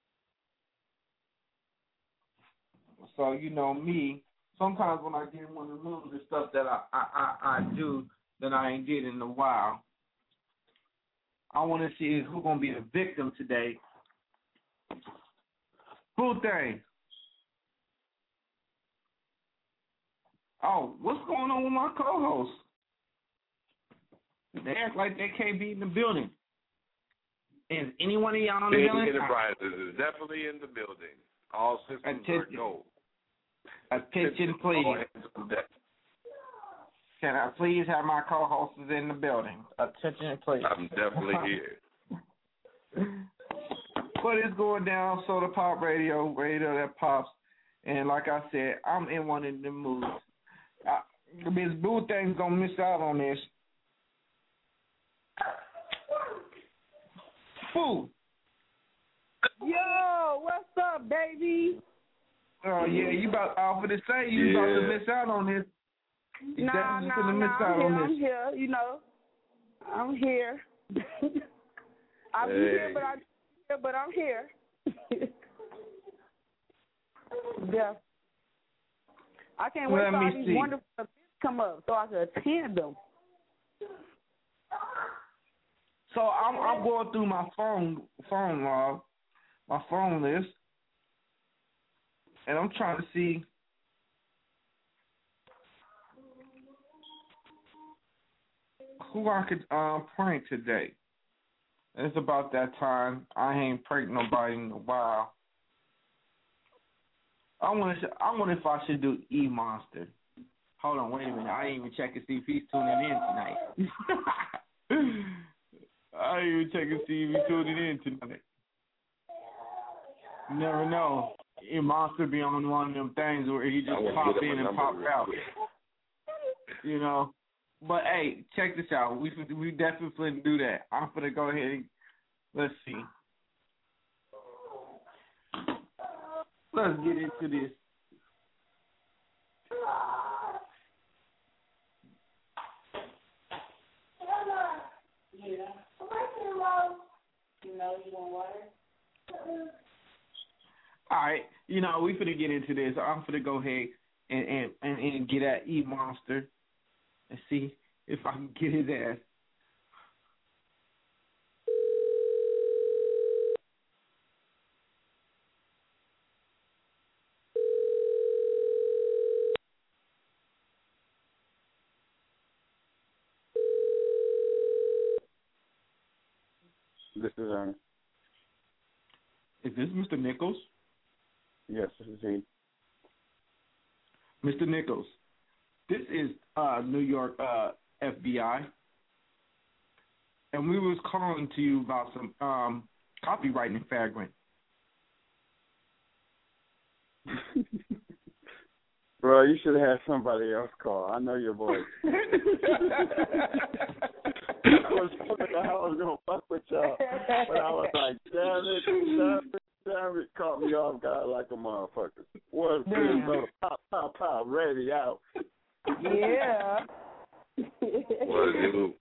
So, you know me, sometimes when I get in one of the moods, there's stuff that I, I, I, I do that I ain't did in a while. I want to see who's going to be the victim today. Who thing? Oh, what's going on with my co-host? They act like they can't be in the building. Is anyone of y'all in the Big building? Enterprises is definitely in the building. All systems Attention. are go. Attention, please. Can I please have my co-hosts in the building? Attention, please. I'm definitely here. But it's going down, Soda Pop Radio, radio that pops. And like I said, I'm in one of the moods. Uh, Miss Boo thing's going to miss out on this. Boo. Yo, what's up, baby? Oh, yeah, you about off of the say you Yeah. about to miss out on this. You Nah, definitely nah, gonna miss nah, out I'm on here, this. I'm here, you know. I'm here. I'm Hey. here, but I'm here, but I'm here. Yeah. I can't wait Let for all me these see. wonderful events come up so I can attend them. So I'm I'm going through my phone phone log, my phone list, and I'm trying to see who I could um prank today. It's about that time. I ain't pranked nobody in a while. I want to. I wonder if I should do E Monster. Hold on, wait a minute. I didn't even check to see if he's tuning in tonight. I didn't even check to see if he's tuning in tonight. You never know. E Monster be on one of them things where he just I wanna pop get him in a and number pop real out. quick. You know. But hey, check this out. We we definitely finna do that. I'm finna go ahead and let's see. Let's get into this. All right, you know, we finna get into this. I'm finna go ahead and and, and, and get at E Monster and see if I can get his ass. This is Ernest. Is this Mister Nichols? Yes, this is he. Mister Nichols, this is uh, New York uh, F B I, and we was calling to you about some um, copyright infringement. Bro, you should have had somebody else call. I know your voice. I was hoping I was going to fuck with y'all, but I was like, damn it, damn it, damn it, caught me off guard like a motherfucker. What's good, bro? Pop, pop, pop, ready out. Yeah. Man,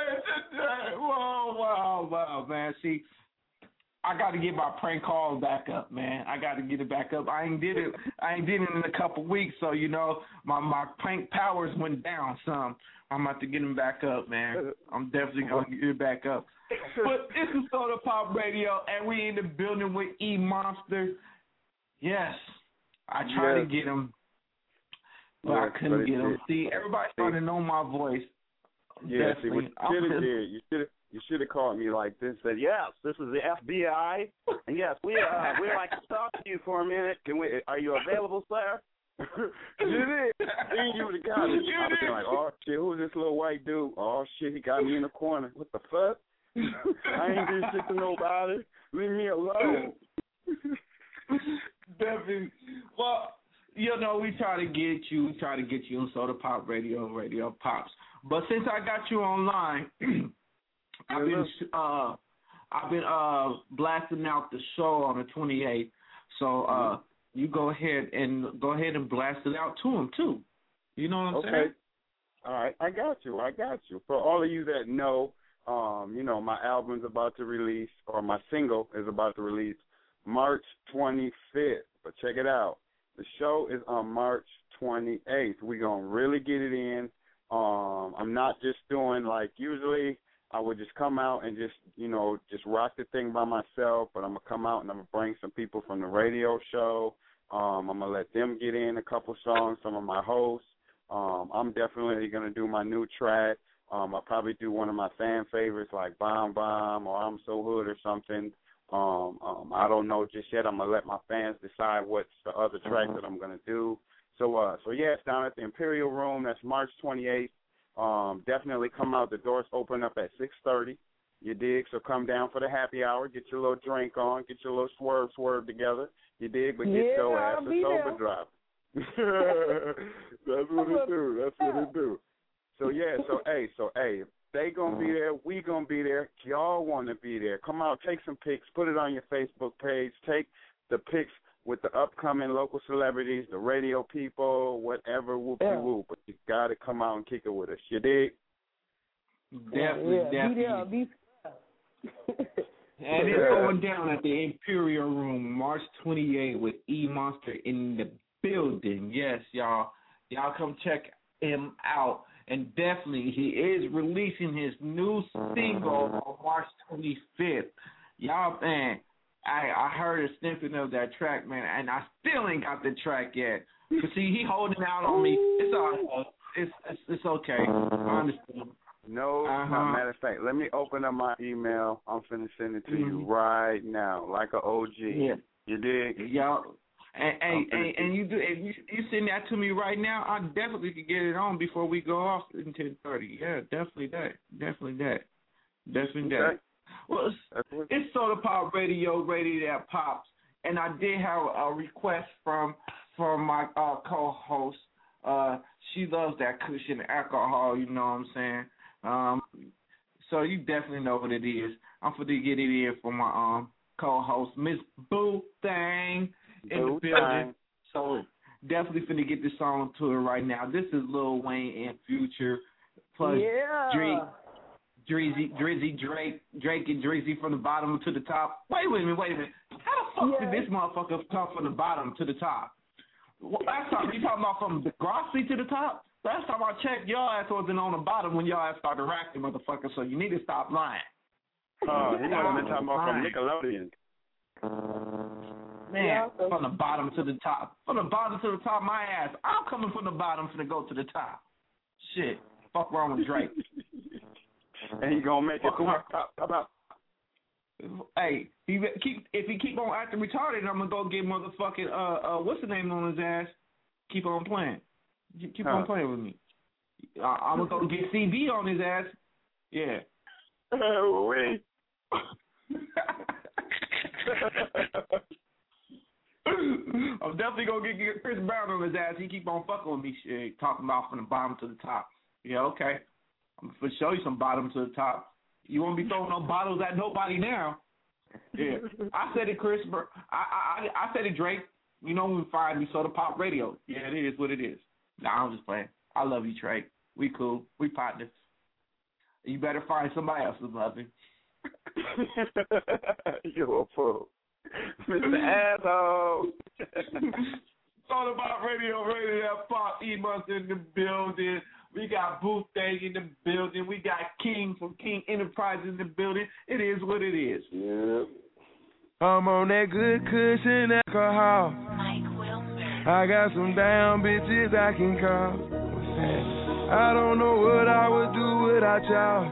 wow, wow, wow, man. See, I got to get my prank calls back up, man. I got to get it back up. I ain't did it. I ain't did it in a couple weeks, so you know my my prank powers went down some. I'm about to get them back up, man. I'm definitely gonna get it back up. But this is Soda Pop Radio, and we in the building with E Monster. Yes, I tried yes. to get him, but yes, I couldn't but get him. It, See, everybody's trying to know my voice. Yeah, definitely. see what you should have did. You should have. You should have called me like this. Said, yes, this is the F B I, and yes, we uh, we'd like to talk to you for a minute. Can we? Are you available, sir? You did. Then you would have got it. I would have been like, oh shit, who's this little white dude? Oh shit, he got me in the corner. What the fuck? I ain't did shit to nobody. Leave me alone. Definitely. Well, you know, we try to get you, we try to get you on Soda Pop Radio, Radio Pops. But since I got you online. I've been uh I've been uh blasting out the show on the twenty-eighth, so uh you go ahead and go ahead and blast it out to them too. You know what I'm okay. saying? All right, I got you. I got you. For all of you that know, um, you know, my album's about to release, or my single is about to release March twenty-fifth. But check it out. The show is on March twenty-eighth. We're gonna really get it in. Um, I'm not just doing like usually. I would just come out and just, you know, just rock the thing by myself, but I'm going to come out and I'm going to bring some people from the radio show. Um, I'm going to let them get in a couple songs, some of my hosts. Um, I'm definitely going to do my new track. Um, I'll probably do one of my fan favorites like Bomb Bomb or I'm So Hood or something. Um, um, I don't know just yet. I'm going to let my fans decide what's the other track mm-hmm. that I'm going to do. So, uh, so yeah, it's down at the Imperial Room. That's March twenty-eighth. Um, definitely come out. The doors open up at six thirty. You dig? So come down for the happy hour. Get your little drink on. Get your little swerve, swerve together. You dig? But get yeah, your ass I'll a sober drop. That's what it do. That's what it do. So yeah. So hey. So hey. They gonna be there. We gonna be there. Y'all want to be there? Come out. Take some pics. Put it on your Facebook page. Take the pics with the upcoming local celebrities, the radio people, whatever, whoopie yeah. whoop. But you got to come out and kick it with us. You dig? Definitely, yeah, definitely. Be there, be and it's going down at the Imperial Room, March twenty-eighth, with E Monster in the building. Yes, y'all. Y'all come check him out. And definitely, he is releasing his new single on March twenty-fifth. Y'all, man. I, I heard a snippet of that track, man, and I still ain't got the track yet. But see, he holding out on me. It's all right. It's it's, it's okay. I understand. No, uh-huh. matter of fact, let me open up my email. I'm finna send it to mm-hmm. you right now, like an O G. Yeah. You dig? Y'all. And and, and and you do if you you send that to me right now, I definitely could get it on before we go off in ten thirty. Yeah, definitely that. Definitely that. Definitely okay. that. Well, it's, it's Soda Pop Radio, Radio That Pops, and I did have a request from from my uh, co-host. Uh, she loves that cushion alcohol, you know what I'm saying? Um, so you definitely know what it is. I'm going to get it in for my um co-host, Miss Boo Thang, in Boo the building. Thang. So definitely finna get this song to her right now. This is Lil Wayne and Future plus yeah. Drake. Drizzy, Drizzy, Drake, Drake and Drizzy from the bottom to the top. Wait a minute, wait a minute. How the fuck yeah. did this motherfucker come from the bottom to the top? Last time you talking about from the Degrassi to the top? Last time I checked, y'all ass wasn't on the bottom when y'all ass started rapping, motherfucker. So you need to stop lying. Oh, he might have been talking about from Nickelodeon. Man, yeah, so- from the bottom to the top. From the bottom to the top, my ass. I'm coming from the bottom to go to the top. Shit. Fuck wrong with Drake. And he gonna make it come up, come up. Hey, he keep if he keep on acting retarded, I'm gonna go get motherfucking uh uh what's the name on his ass? Keep on playing. You keep Huh. on playing with me. I, I'm gonna go get C B on his ass. Yeah. Oh, wait. I'm definitely gonna get, get Chris Brown on his ass. He keep on fucking with me, shit, talking about from the bottom to the top. Yeah, okay. I'm gonna show you some bottom to the top. You won't be throwing no bottles at nobody now. Yeah, I said it, Chris. Br- I, I I said it, Drake. You know when we find me, Soda Pop Radio. Yeah, it is what it is. Nah, I'm just playing. I love you, Drake. We cool. We partners. You better find somebody else to love you. You're a fool. Mister Asshole. Soda Pop Radio, Radio that Pop. E-Mon's in the building. We got Booth Thang in the building. We got King from King Enterprise in the building. It is what it is. Yeah. I'm on that good cushion alcohol. I got some down bitches I can call. I don't know what I would do without y'all.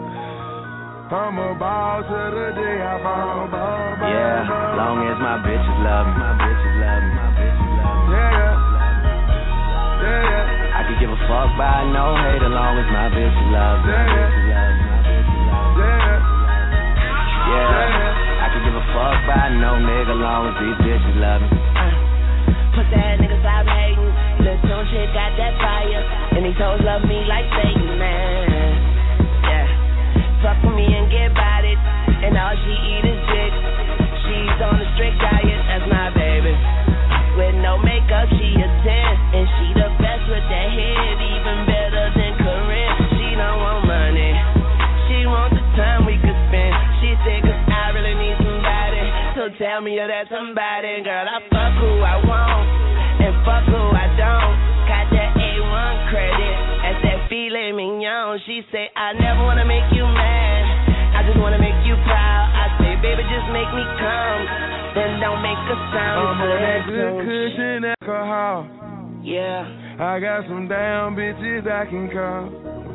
I'm a ball to the day I fall. Ball, ball, Yeah, ball. long as my bitches love me. My bitches love me. My bitches love me. Yeah, yeah. Yeah, yeah. I could give a fuck by no hate as long as my bitches love me. My bitches love me. My bitches love me. Yeah, Yeah. Yeah. I could give a fuck by no nigga long as these bitches love me. Put that nigga stop hating. Lil' Tune shit got that fire. And these hoes love me like Satan, man. Yeah. Fuck with me and get about it. And all she eat is dick. She's on a strict diet, that's my baby. With no makeup, she a ten. And she the best with that head, even better than Corinne. She don't want money. She wants the time we could spend. She said, cause I really need somebody. So tell me you're that somebody. Girl, I fuck who I want. And fuck who I don't. Got that A one credit. That's that filet mignon. She say, I never wanna make you mad. I just wanna make you proud. I say, baby, just make me come. Then don't make a sound. I'm on that good cushion alcohol. Yeah. I got some down bitches I can call.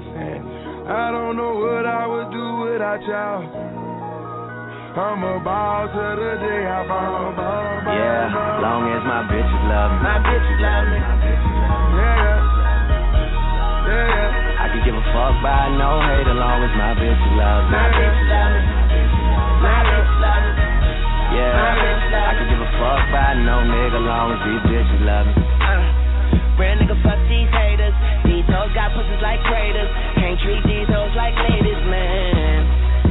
I don't know what I would do without y'all. I'm a ball to the day I fall. Ball, ball, Yeah, ball. long as my bitches love me. My bitches love me. My bitches love me. Yeah, yeah. Yeah, yeah. I could give a fuck by no hate as long as my bitches love me. My bitches love me. My bitches love me. Yeah, I could give a fuck by no nigga long as these bitches love me. Uh, real nigga, fuck these haters. These hoes got pussies like craters. Can't treat these hoes like ladies, man.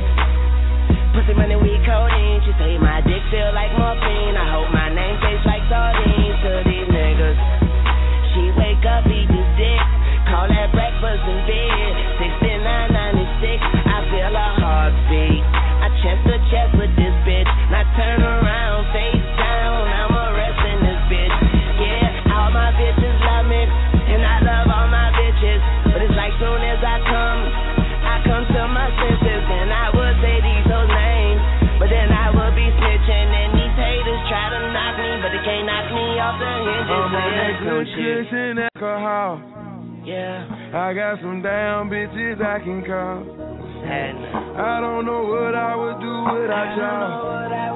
Pussy money, we codeine. She say my dick feel like morphine. I hope my name tastes like sardines to these niggas. She wake up, eat this dick. Call that breakfast in bed. sixty-nine ninety-six, I feel a heartbeat. I chest to chest with this bitch. Now turn around, face down. I'm arresting this bitch. Yeah, all my bitches love me. And I love all my bitches. But it's like soon as I come, I come to my senses. And I would say these hoes names. But then I would be snitching. And these haters try to knock me. But they can't knock me off the hinges. I'm on that good cushion alcohol. Yeah. I got some down bitches I can call. I don't know what I would do without y'all.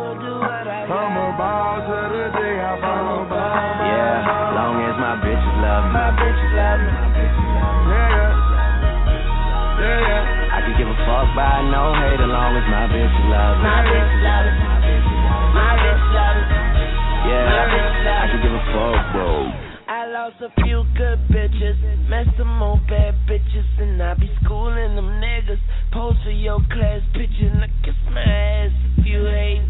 I'm a ball to the day I fall. Yeah, long as my bitches love me. My bitches love me. My bitches love me. Yeah, yeah. Yeah, yeah. I could give a fuck by no hate as long as my bitches love me. My bitches love me. My bitches love me. My bitches love me. Yeah, I could give a fuck, bro. I lost a few good bitches, met some more bad bitches, and I be schooling them niggas. Pose for your class picture, and I kiss my ass if you hate.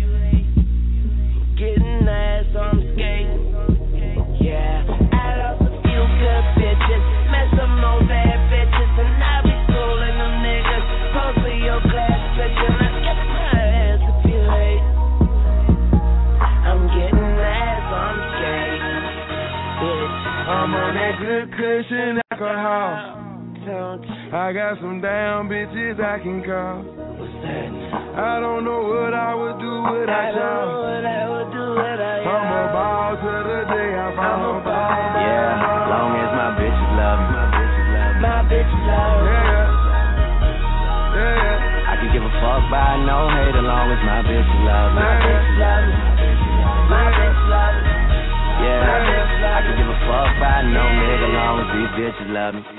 Getting ass, so I'm skating. Yeah, I lost a few good bitches, met some more bad bitches, and I be schooling them niggas. Pose for your class picture, and I kiss my ass if you hate. I'm getting ass, so I'm skating. I'm on that good cushion alcohol. I got some down bitches I can call. I don't know what I would do without y'all. I'm a ball to the day I fall. Yeah, long as my bitches love me. My bitches love me. My bitches love me. Yeah, yeah. Yeah. I could give a fuck by no hate as long as my bitches love me. My bitches love me. My bitches love me. Yeah, I could give a fuck by no nigga long bitches love me.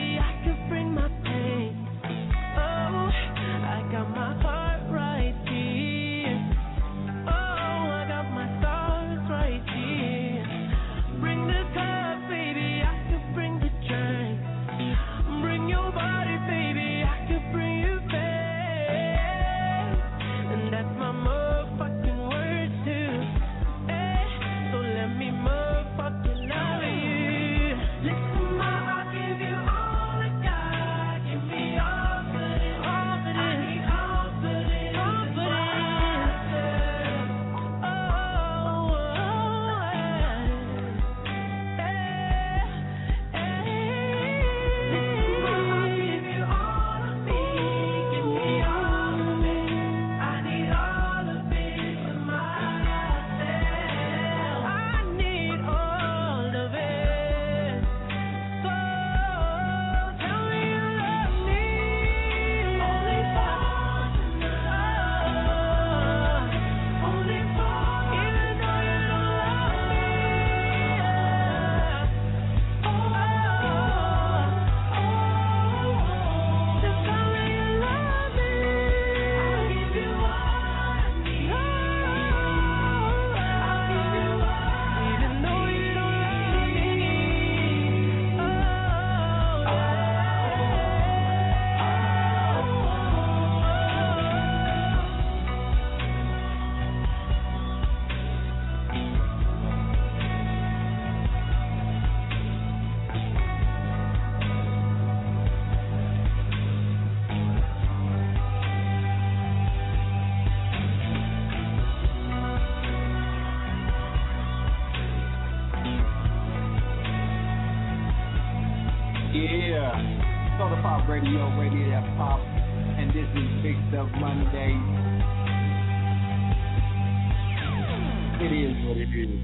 Got my heart right here. Yeah. Soda Pop Radio, Radio That Pop. And this is Big Stuff Monday. It is what it is.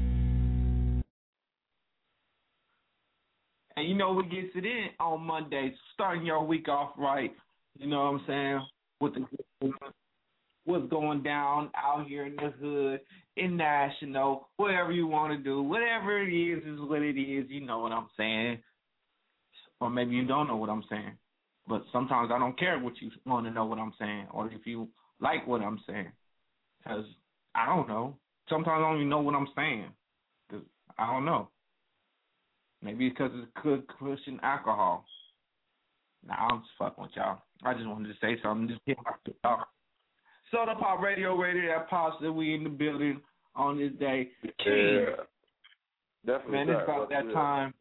And you know what gets it in on Mondays, starting your week off right. You know what I'm saying? With the what's going down out here in the hood, in National, whatever you want to do, whatever it is is what it is. You know what I'm saying? Or maybe you don't know what I'm saying. But sometimes I don't care what you want to know what I'm saying, or if you like what I'm saying, because I don't know. Sometimes I don't even know what I'm saying, because I don't know. Maybe it's because it's good Christian alcohol. Nah, I'm just fucking with y'all. I just wanted to say something. Just get back to y'all. Soda Pop Radio, Radio That Pops, that we in the building on this day. Yeah. Definitely. Man, it's about that time.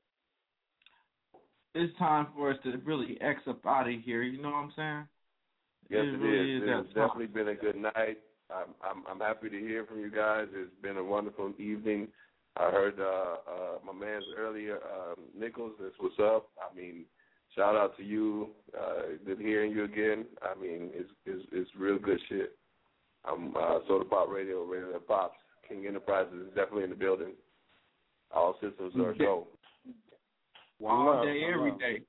It's time for us to really X up out of here. You know what I'm saying? Yes, it, it really is. is. It's definitely been a good night. I'm, I'm I'm happy to hear from you guys. It's been a wonderful evening. I heard uh, uh, my man's earlier, um, Nichols. That's what's up. I mean, shout out to you. Uh, good hearing you again. I mean, it's it's, it's real good shit. I'm uh, Soda Pop Radio, Radio That Pops. King Enterprises is definitely in the building. All systems are go. All love, day, one every love. day.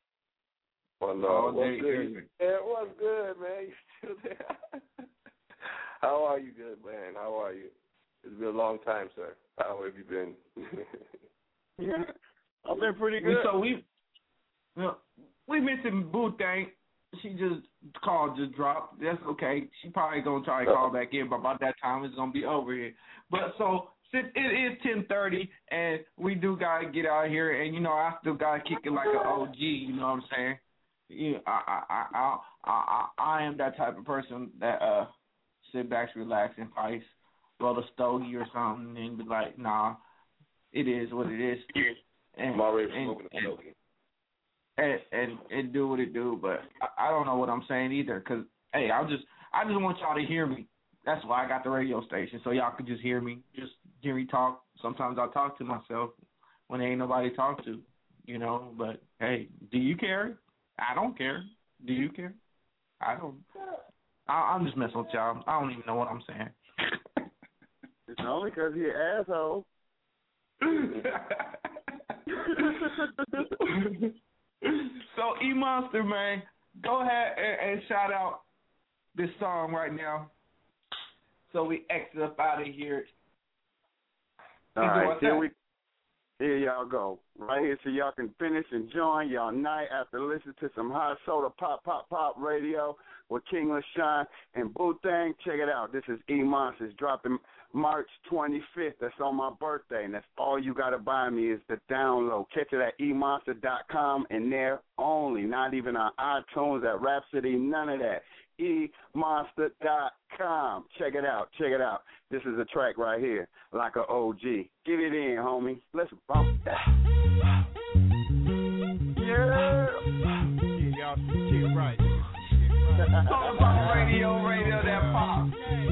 One All love. What's day, good? every day. Yeah, what's good, man? You still there? How are you, good man? How are you? It's been a long time, sir. How have you been? Yeah, I've been pretty good. So we, you know, we missing Boo Thang. She just called, just dropped. That's okay. She probably gonna try to call back in, but by that time it's gonna be over here. But so since it is ten thirty, and we do gotta get out here, and you know I still gotta kick it like an O G. You know what I'm saying? You know, I I I I I, I am that type of person that uh sit back, relax, and ice, roll a stogie or something, and be like, nah, it is what it is. And, I'm already and, smoking a stogie. And, and and do what it do, but I, I don't know what I'm saying either. Cause hey, I just I just want y'all to hear me. That's why I got the radio station, so y'all could just hear me, just hear me talk. Sometimes I talk to myself when there ain't nobody to talk to, you know. But hey, do you care? I don't care. Do you care? I don't. I, I'm just messing with y'all. I don't even know what I'm saying. It's only because you're an asshole. So, E-Monster, man, go ahead and, and shout out this song right now so we exit up out of here. All right, here, we, here y'all go. Right here so y'all can finish enjoying y'all night after listening to some hot soda pop, pop, pop radio with King LaShawn and Boo Thang. Check it out. This is E-Monsters dropping March twenty-fifth. That's on my birthday, and that's all you got to buy me is the download. Catch it at e monster dot com and there only, not even on iTunes, at Rhapsody, none of that. e monster dot com. Check it out. Check it out. This is a track right here, like a O G. Get it in, homie. Let's bump that. Yeah. Yeah, y'all get right. Soda Pop Radio, Radio That Pop.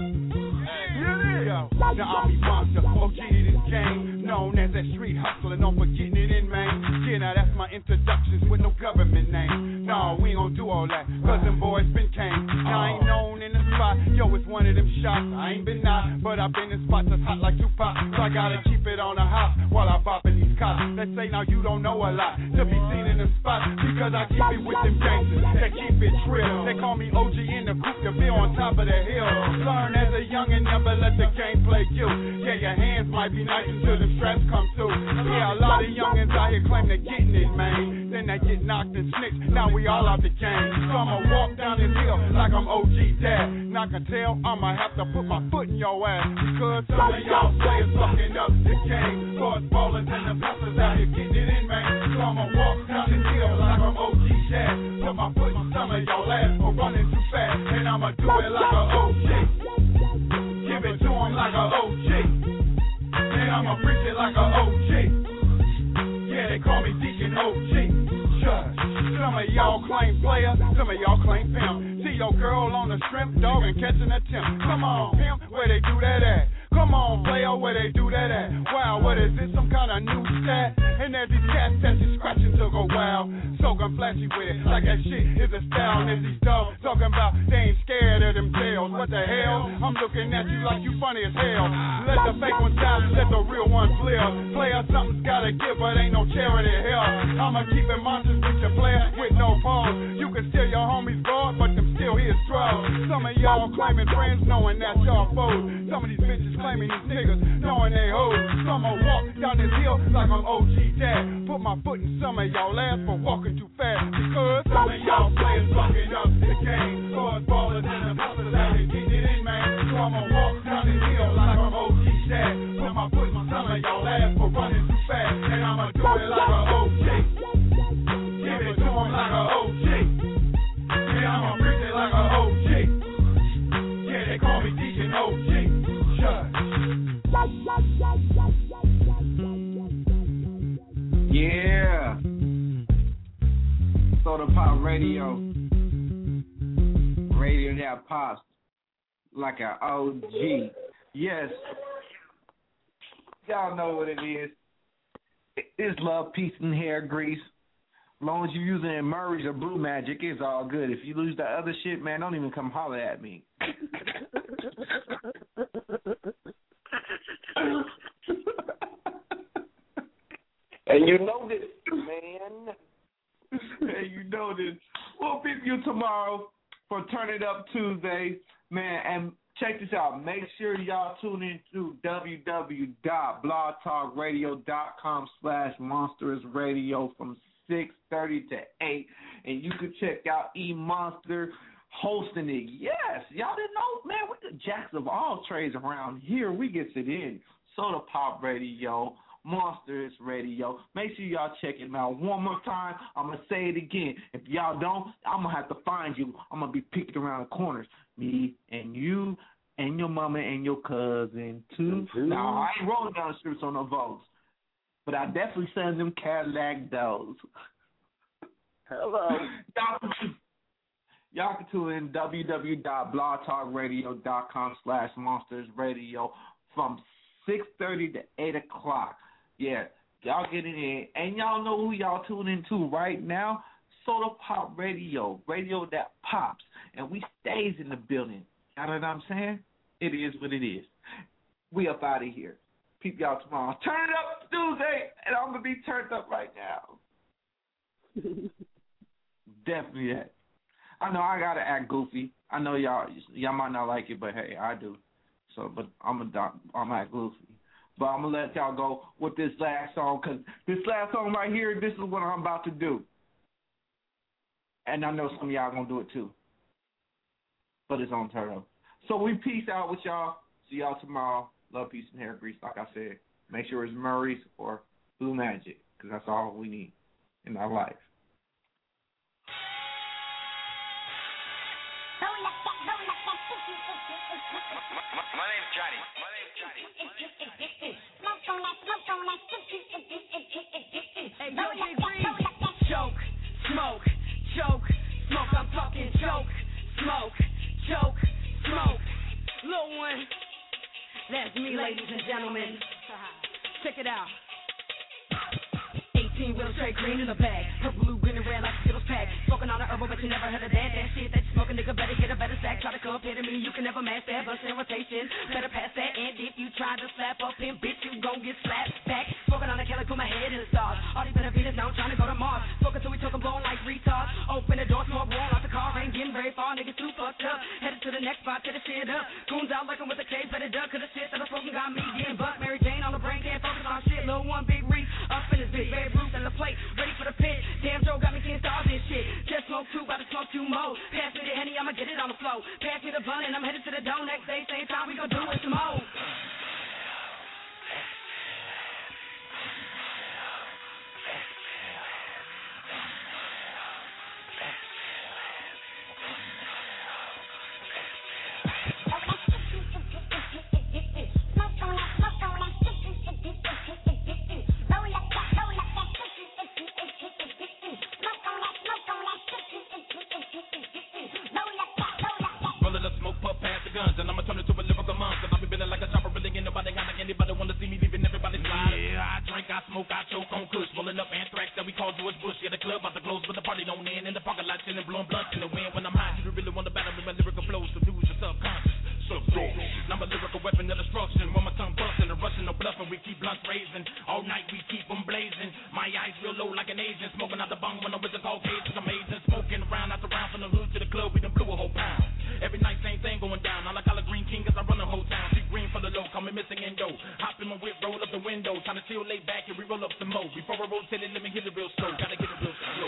Yo, now I'm E-Monster, O G to this game, known as that street hustler, known for getting it in, man. Yeah, now that's my introductions with no government name. No, we ain't gon' do all that, cause them boys been came. Now I ain't known in the spot, yo, it's one of them shots. I ain't been not, but I've been in spots that's hot like Tupac. So I gotta keep it on the hop while I bop in these cops. They say now you don't know a lot to be seen in the spot, because I keep it with them gangsters that keep it real. They call me O G in the coupe, to be on top of the hill. Learn as a young and never let the game play you. Yeah, your hands might be nice until the straps come through. Yeah, a lot of youngins out here claim they're getting it, man. Then they get knocked and snitched. Now we all out the game. So I'ma walk down this hill like I'm O G Dad. Not gonna tell, I'ma have to put my foot in your ass, because some of y'all players fucking up the game. Boys ballers and the busters out here getting it in, man. So I'ma walk down this hill like I'm O G Dad. Put my foot in some of y'all ass for running too fast, and I'ma do it like a O G. Give it to him like a O G. And I'ma preach it like a O G. Yeah, they call me Deacon O G. Judge. Some of y'all claim player, some of y'all claim pimp. See your girl on the shrimp, dog, and catching a temp. Come on, pimp, where they do that at? Come on, player, where they do that at? Wow, what is this, some kind of new stat? And there's these cats that you scratching to go wild. So I'm flashy with it, like that shit is a style. And these dogs talking about they ain't scared of them tails. What the hell? I'm looking at you like you funny as hell. Let the fake ones down and let the real ones live. Player, something's gotta give, but ain't no charity here. I'ma keep it monsters with your player with no pause. You can steal your homies' guard, but them still his drugs. Some of y'all claiming friends, knowing that y'all foes. Some of these bitches claiming these niggas, knowing they hoes. Some will walk down this hill like I'm O G Dad. Put my foot in some of y'all ass for walking too fast. Because some of y'all players fucking up the game. Boys ballers and the hustlers out here getting it in, man. So I'ma walk down this hill like I'm O G Dad. Put my foot in some of y'all ass for running too fast. And I'ma do it like a O G. Give it to 'em like a O G. Yeah, I'ma preach it like a O G. Yeah, they call me Deacon O G. Yeah. Soda Pop Radio. Radio that pops like an O G. Yes. Y'all know what it is. It's love, peace, and hair grease. As long as you're using Murray's or Blue Magic, it's all good. If you lose the other shit, man, don't even come holler at me. And you know this, man. And you know this. We'll pick you tomorrow for Turn It Up Tuesday, man. And check this out. Make sure y'all tune in to www.blogtalkradio.com slash monsters radio from six thirty to eight. And you can check out E-Monster hosting it. Yes, y'all didn't know, man, we're the jacks of all trades around here. We gets it in. Soda Pop Radio, Monsters Radio. Make sure y'all check it out. One more time, I'm going to say it again. If y'all don't, I'm going to have to find you. I'm going to be peeking around the corners. Me and you and your mama and your cousin, too. Mm-hmm. Now, I ain't rolling down the streets on no votes, but I definitely send them Cadillac doors. Hello. Y'all can, y'all can tune in www.blogtalkradio.com slash monsters radio from six thirty to eight o'clock. Yeah, y'all get it in. And y'all know who y'all tune into right now? Soda Pop Radio, radio that pops. And we stays in the building. You know what I'm saying? It is what it is. We up out of here. Peep y'all tomorrow. Turn it up Tuesday, and I'm going to be turned up right now. Definitely that. I know I got to act goofy. I know y'all y'all might not like it, but hey, I do. So, but I'm a I'm act goofy. But I'm gonna let y'all go with this last song, because this last song right here, this is what I'm about to do, and I know some of y'all gonna do it too. But it's on turn up. So we peace out with y'all. See y'all tomorrow. Love, peace, and hair grease. Like I said, make sure it's Murray's or Blue Magic, because that's all we need in our life. My name's Johnny. My name's Johnny. Smoke on that, smoke on that. Hey, yo, Big Reed. Choke, smoke, choke, smoke. I'm talking choke, smoke, choke, smoke. Little one. That's me, ladies and gentlemen. Check it out. eighteen wheel straight green in the bag. Purple, blue, green, and red like a Skittles pack. Smoking on the herbal, but you never heard of that. That shit that you smoking, nigga, better get a better sack. Try to compare to me, you can never match that. Bust in rotation, better pass that. And if you try to slap up him, bitch, you gon' get slapped back. Smoking on the Kelly, put my head in the stars. All these better beaters now, I'm trying to go to Mars. Smoking till we took 'em blowing like retards. Open the door, smoke, roll out the car. Ain't getting very far, niggas too fucked up. Headed to the next spot, tear the shit up. Goons out looking with the case, better duck. Cause the shit that I'm smoking got me getting bucked. Mary Jane on the brain, can't focus on shit. Lil' one, Big Reese, up in this bitch. Babe Ruth and the plate, ready for the pitch. Damn Joe got me seeing stars and shit. Just smoke two, about to smoke two more. Pass me the Henny, I'ma get it on the floor. Pass me the blunt and I'm headed to the dough. Next day, same time, we gon' do it some more. rolling up anthrax that we call George Bush. Yeah, the club about to close, but the party don't end. In the parking lot, chilling, blowing blunts in the wind. When I'm high, you really want to battle with my lyrical flows, subdues your subconscious. Subdues. I'm a lyrical weapon of destruction. When my tongue busting and rushing, no bluffing, we keep blunts raising. All night we keep them blazing. My eyes real low like an Asian, smoking out the bung when I'm with the Caucasians. Amazing, smoking around after round from the hood to the club, we done blew a whole pound. Every night, same thing going down. I like all the green king as I run the whole town. See green for the low, call me missing endo. Hop in my whip, roll up the window. Trying to chill, lay back, and we roll up some more. Before I rotate it, let me hit it real slow. Gotta get it real slow.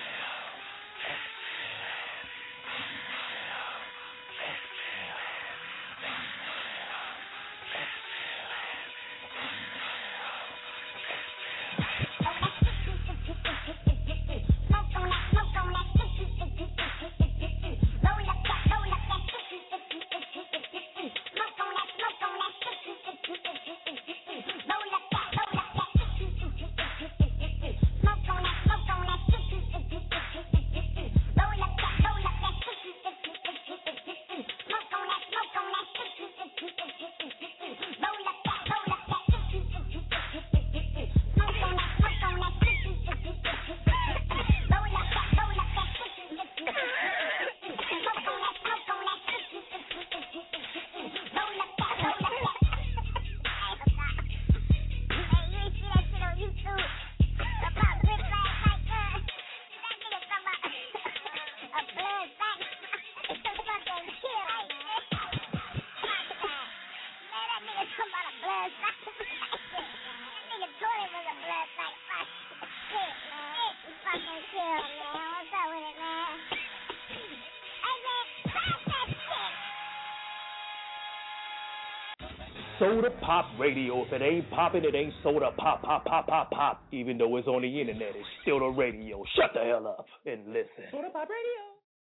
Soda Pop Radio. If it ain't popping, it ain't soda pop, pop, pop, pop, pop. Even though it's on the internet, it's still the radio. Shut the hell up and listen. Soda Pop Radio.